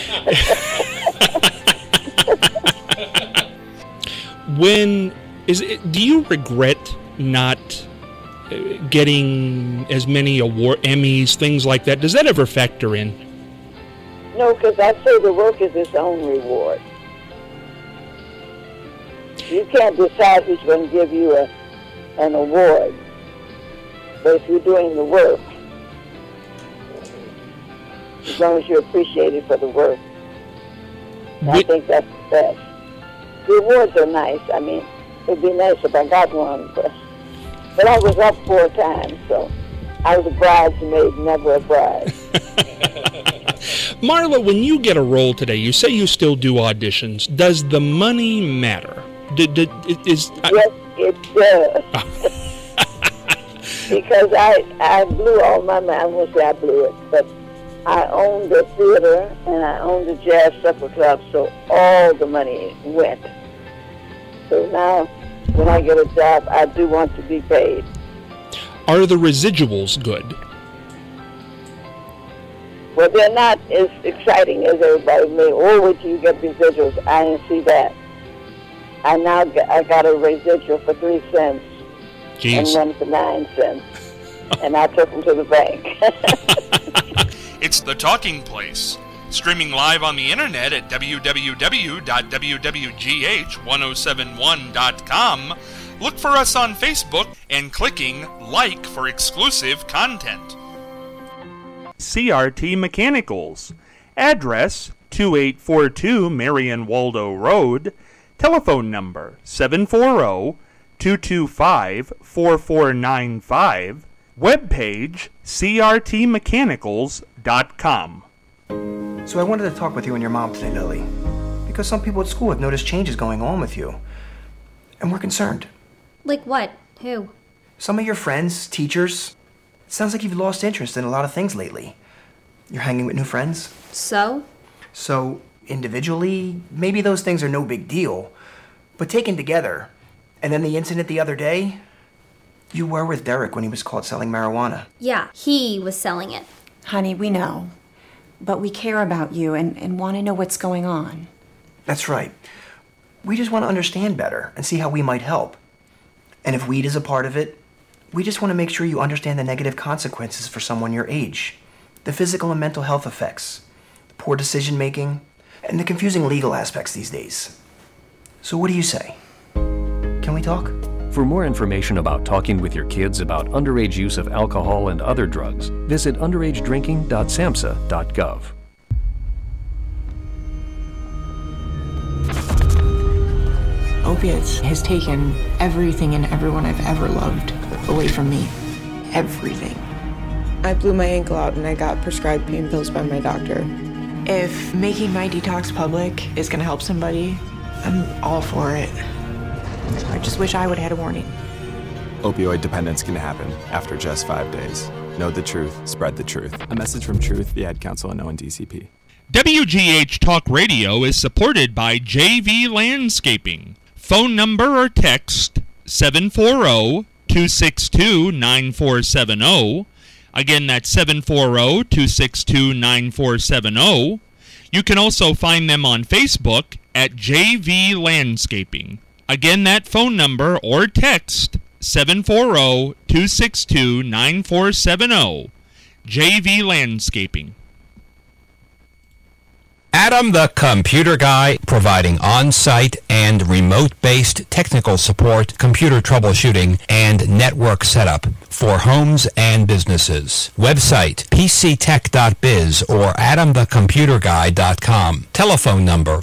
Speaker 4: Do you regret not getting as many Emmys, things like that? Does that ever factor in?
Speaker 5: No, because I say the work is its own reward. You can't decide who's going to give you an award. But if you're doing the work, as long as you're appreciated for the work, I think that's the best. The awards are nice. I mean, it'd be nice if I got one, but I was up 4 times, so I was a bridesmaid, never a bride.
Speaker 4: Marla, when you get a role today, you say you still do auditions. Does the money matter?
Speaker 5: Yes, it does. Because I blew all my money. I won't say I blew it, but I owned the theater and I owned the Jazz Supper Club, so all the money went. So now, when I get a job, I do want to be paid.
Speaker 4: Are the residuals good?
Speaker 5: Well, they're not as exciting as everybody may. Oh, wait till you get residuals. I didn't see that. I got a residual for 3 cents.
Speaker 4: Jeez.
Speaker 5: And one for 9 cents. And I took them to the bank.
Speaker 3: It's The Talking Place, streaming live on the internet at www.wwgh1071.com. Look for us on Facebook and clicking like for exclusive content. CRT Mechanicals. Address 2842 Marion Waldo Road. Telephone number 740-225-4495. Webpage crtmechanicals.com.
Speaker 6: So I wanted to talk with you and your mom today, Lily, because some people at school have noticed changes going on with you, and we're concerned.
Speaker 7: Like what? Who?
Speaker 6: Some of your friends, teachers. It sounds like you've lost interest in a lot of things lately. You're hanging with new friends.
Speaker 7: So,
Speaker 6: individually, maybe those things are no big deal, but taken together, and then the incident the other day, you were with Derek when he was caught selling marijuana.
Speaker 7: yeah, he was selling it.
Speaker 8: Honey, we know. But we care about you and want to know what's going on.
Speaker 6: That's right. We just want to understand better and see how we might help. And if weed is a part of it, we just want to make sure you understand the negative consequences for someone your age. The physical and mental health effects, the poor decision making, and the confusing legal aspects these days. So what do you say? Can we talk?
Speaker 9: For more information about talking with your kids about underage use of alcohol and other drugs, visit underagedrinking.samhsa.gov.
Speaker 10: Opiates has taken everything and everyone I've ever loved away from me. Everything.
Speaker 11: I blew my ankle out and I got prescribed pain pills by my doctor.
Speaker 10: If making my detox public is going to help somebody, I'm all for it. I just wish I would have had a warning.
Speaker 12: Opioid dependence can happen after just 5 days. Know the truth, spread the truth. A message from Truth, the Ad Council, and ONDCP.
Speaker 3: WGH Talk Radio is supported by JV Landscaping. Phone number or text 740-262-9470. Again, that's 740-262-9470. You can also find them on Facebook at JV Landscaping. Again, that phone number or text 740-262-9470. JV Landscaping.
Speaker 13: Adam the Computer Guy, providing on-site and remote-based technical support, computer troubleshooting, and network setup for homes and businesses. Website, pctech.biz or adamthecomputerguy.com. Telephone number,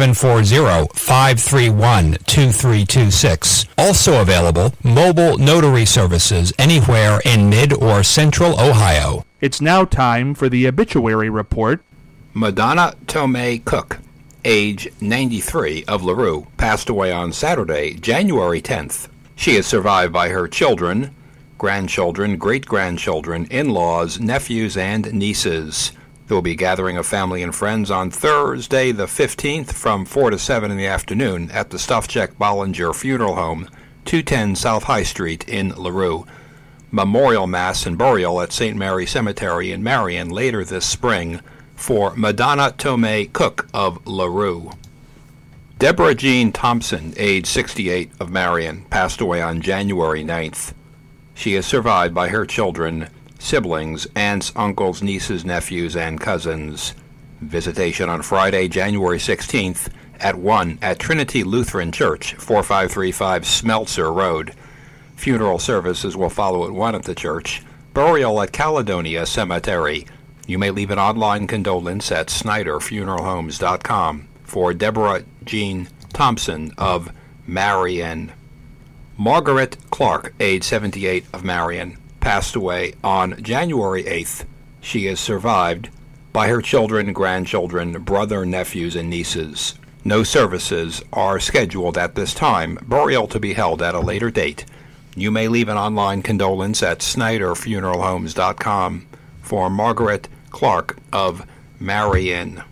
Speaker 13: 740-531-2326. Also available, mobile notary services anywhere in Mid or Central Ohio.
Speaker 3: It's now time for the obituary report.
Speaker 13: Madonna Tomei Cook, age 93, of LaRue, passed away on Saturday, January 10th. She is survived by her children, grandchildren, great-grandchildren, in-laws, nephews, and nieces. There will be a gathering of family and friends on Thursday the 15th from 4 to 7 in the afternoon at the Stuffcheck Bollinger Funeral Home, 210 South High Street in LaRue. Memorial Mass and burial at St. Mary Cemetery in Marion later this spring for Madonna Tomei Cook of LaRue. Deborah Jean Thompson, age 68, of Marion, passed away on January 9th. She is survived by her children, siblings, aunts, uncles, nieces, nephews, and cousins. Visitation on Friday, January 16th at 1 at Trinity Lutheran Church, 4535 Smeltzer Road. Funeral services will follow at 1 at the church. Burial at Caledonia Cemetery. You may leave an online condolence at SnyderFuneralHomes.com for Deborah Jean Thompson of Marion. Margaret Clark, age 78, of Marion, passed away on January 8th. She is survived by her children, grandchildren, brother, nephews, and nieces. No services are scheduled at this time. Burial to be held at a later date. You may leave an online condolence at SnyderFuneralHomes.com for Margaret Clark of Marion.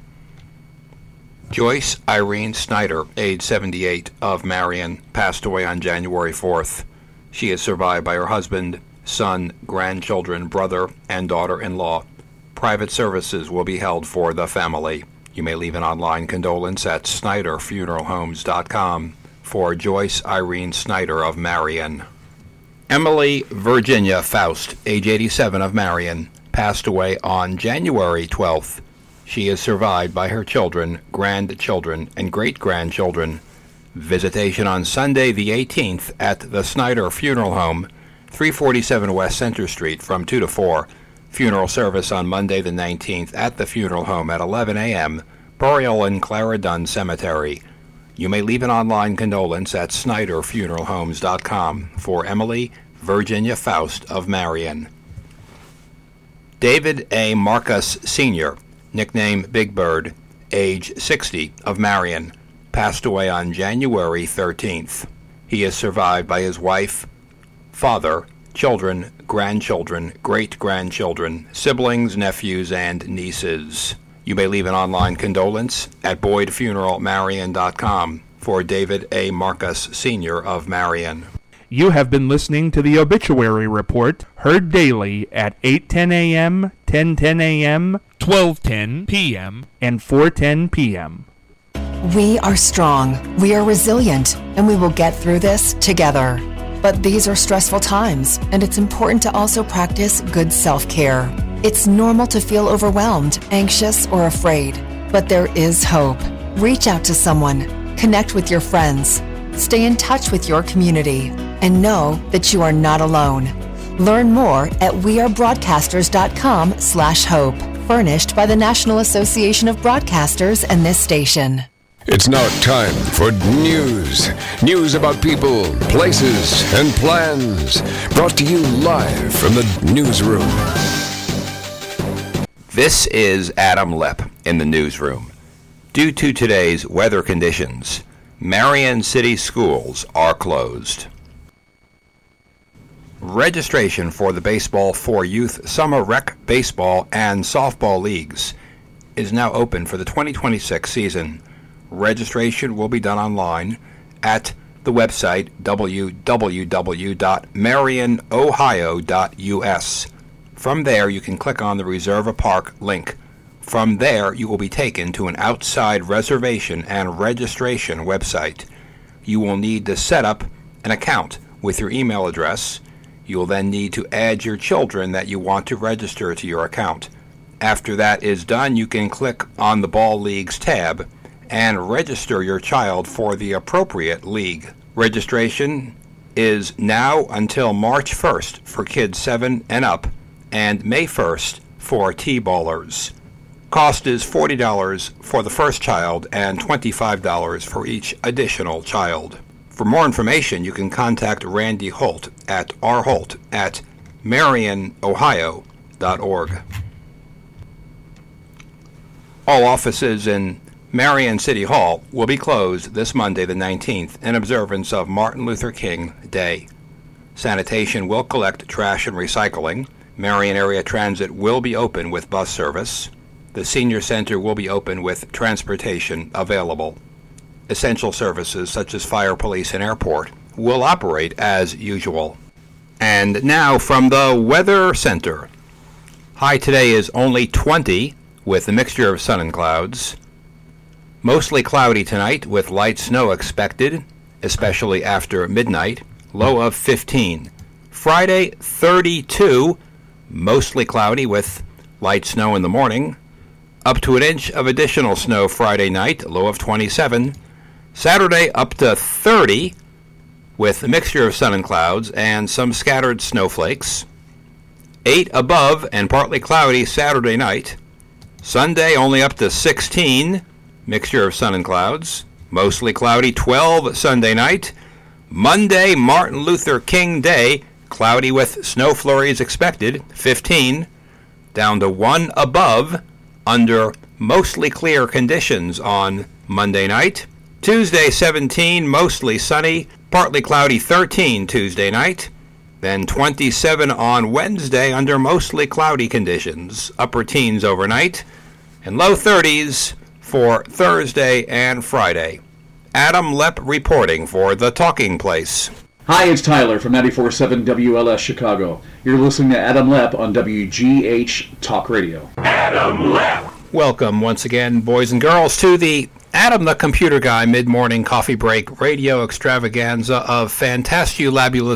Speaker 13: Joyce Irene Snyder, age 78, of Marion, passed away on January 4th. She is survived by her husband, son, grandchildren, brother, and daughter-in-law. Private services will be held for the family. You may leave an online condolence at SnyderFuneralHomes.com for Joyce Irene Snyder of Marion. Emily Virginia Faust, age 87, of Marion, passed away on January 12th. She is survived by her children, grandchildren, and great-grandchildren. Visitation on Sunday the 18th at the Snyder Funeral Home, 347 West Center Street from 2 to 4. Funeral service on Monday the 19th at the funeral home at 11 a.m. Burial in Clara Dunn Cemetery. You may leave an online condolence at SnyderFuneralHomes.com for Emily Virginia Faust of Marion. David A. Marcus Sr., nickname Big Bird, age 60, of Marion, passed away on January 13th. He is survived by his wife, father, children, grandchildren, great-grandchildren, siblings, nephews, and nieces. You may leave an online condolence at BoydFuneralMarion.com for David A. Marcus Sr. of Marion.
Speaker 4: You have been listening to the Obituary Report, heard daily at 8:10 a.m., 10:10 a.m.,
Speaker 3: 12:10 p.m.,
Speaker 4: and 4:10 p.m.
Speaker 14: We are strong, we are resilient, and we will get through this together. But these are stressful times, and it's important to also practice good self-care. It's normal to feel overwhelmed, anxious, or afraid, but there is hope. Reach out to someone, connect with your friends, stay in touch with your community, and know that you are not alone. Learn more at wearebroadcasters.com/hope, furnished by the National Association of Broadcasters and this station.
Speaker 15: It's now time for news. News about people, places, and plans. Brought to you live from the newsroom.
Speaker 13: This is Adam Lepp in the newsroom. Due to today's weather conditions, Marion City schools are closed. Registration for the Baseball for Youth Summer Rec Baseball and Softball Leagues is now open for the 2026 season. Registration will be done online at the website www.marionohio.us. From there, you can click on the Reserve a Park link. From there, you will be taken to an outside reservation and registration website. You will need to set up an account with your email address. You will then need to add your children that you want to register to your account. After that is done, you can click on the Ball Leagues tab and register your child for the appropriate league. Registration is now until March 1st for kids 7 and up and May 1st for T-ballers. Cost is $40 for the first child and $25 for each additional child. For more information, you can contact Randy Holt at rholt@marionohio.org. All offices in Marion City Hall will be closed this Monday, the 19th, in observance of Martin Luther King Day. Sanitation will collect trash and recycling. Marion Area Transit will be open with bus service. The Senior Center will be open with transportation available. Essential services such as fire, police, and airport will operate as usual. And now from the Weather Center. High today is only 20 with a mixture of sun and clouds. Mostly cloudy tonight with light snow expected, especially after midnight. Low of 15. Friday, 32, mostly cloudy with light snow in the morning. Up to an inch of additional snow Friday night, low of 27. Saturday, up to 30 with a mixture of sun and clouds and some scattered snowflakes. 8 above and partly cloudy Saturday night. Sunday, only up to 16, mixture of sun and clouds. Mostly cloudy, 12 Sunday night. Monday, Martin Luther King Day, cloudy with snow flurries expected, 15. Down to 1 above, under mostly clear conditions on Monday night. Tuesday, 17, mostly sunny, partly cloudy, 13 Tuesday night. Then 27 on Wednesday under mostly cloudy conditions, upper teens overnight, and low 30s for Thursday and Friday. Adam Lepp reporting for The Talking Place.
Speaker 16: Hi, it's Tyler from 94.7 WLS Chicago. You're listening to Adam Lepp on WGH Talk Radio.
Speaker 13: Adam Lepp! Welcome once again, boys and girls, to the Adam the Computer Guy mid-morning coffee break radio extravaganza of fantastabulous